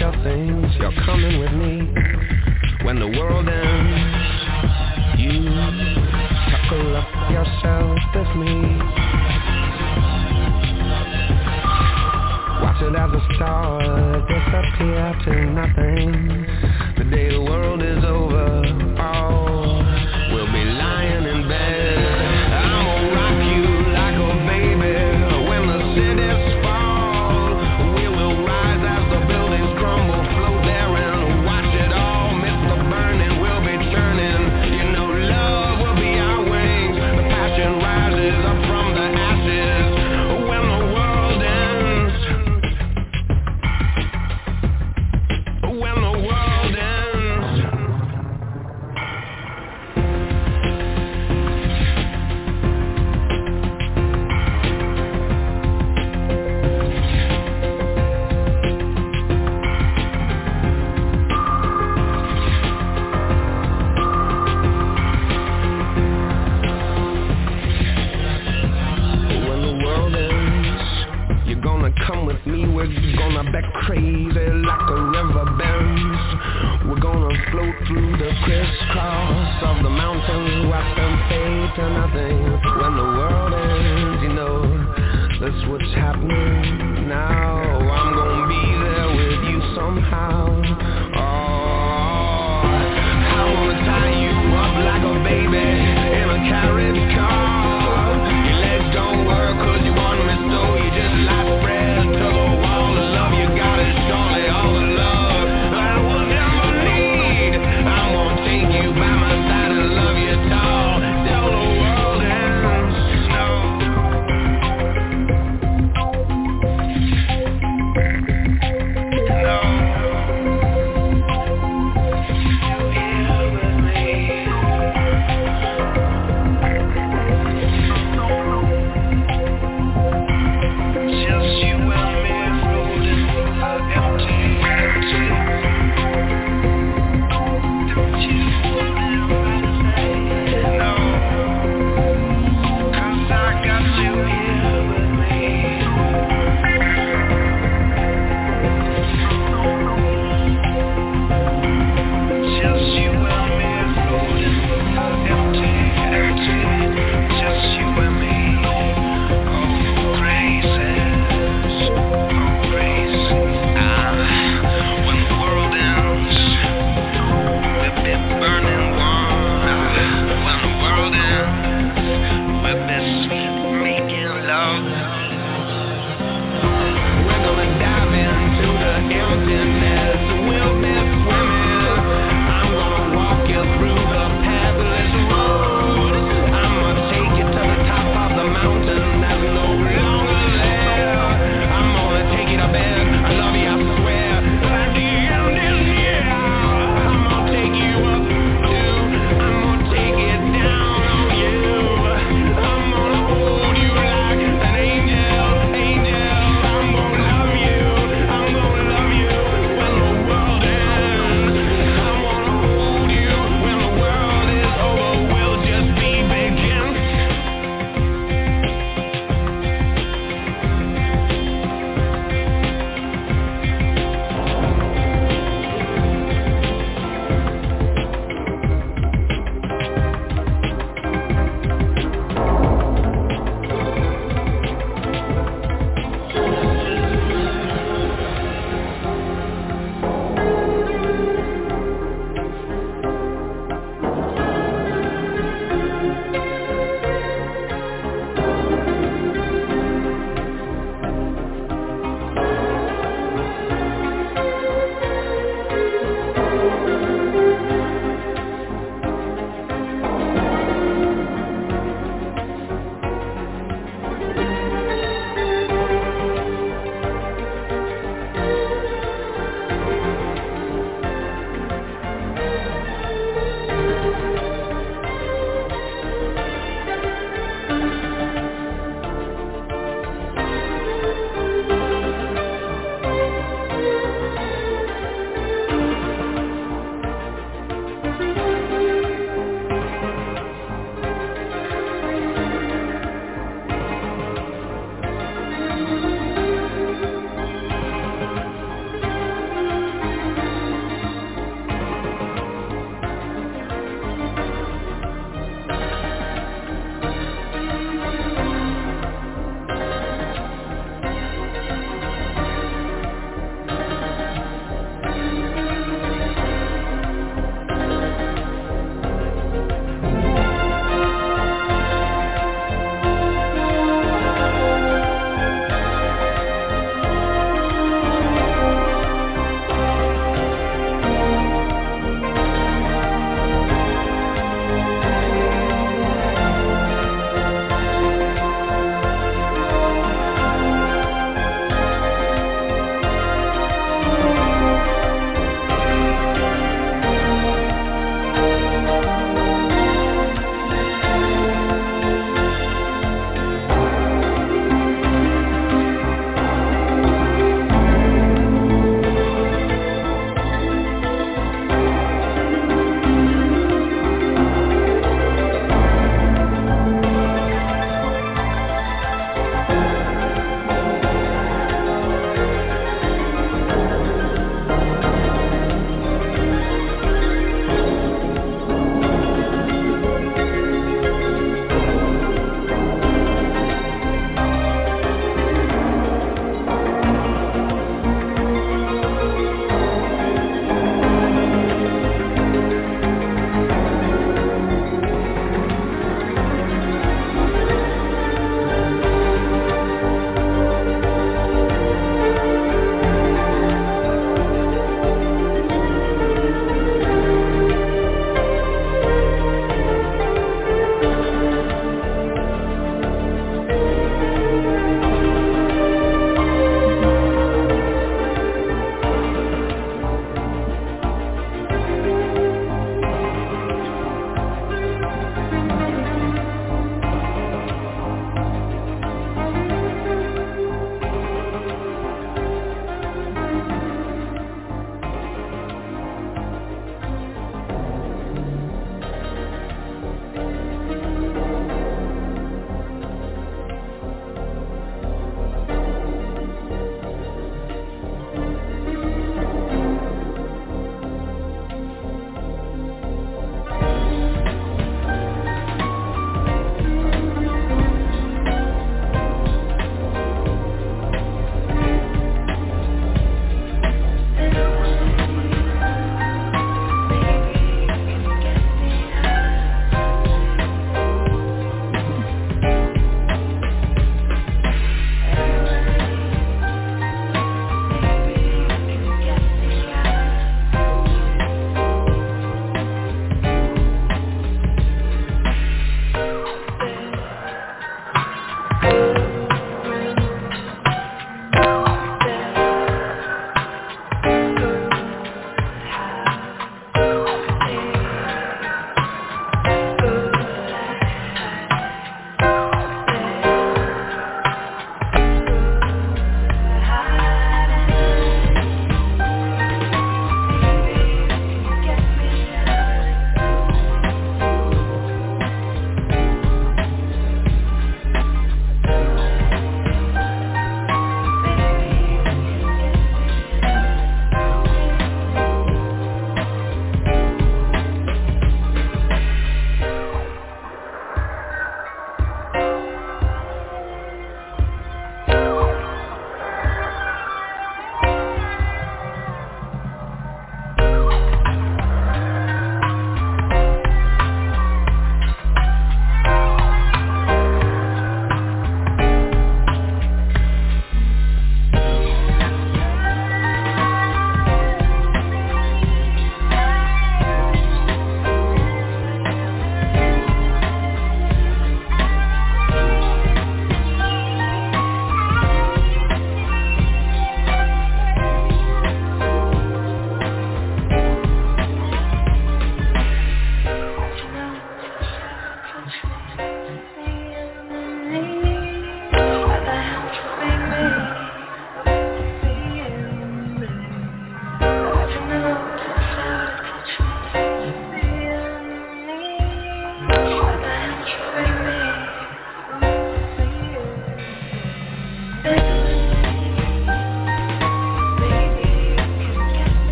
your things, you're coming with me. When the world ends, you buckle up yourself with me. Watch it as the stars disappear to nothing. The day the world is over, oh, we'll be lying in bed. I'ma rock you like a baby when the cities fall. We will rise as the buildings crumble, float there and watch it all. Miss the burning, we'll be turning. You know love will be our wings. The passion rises up from the ashes when the world ends. When the world ends. When the world ends, you're gonna come with me. We're gonna be crazy like a river bends. We're gonna float through the crisscross of the mountains, watch them fade to nothing.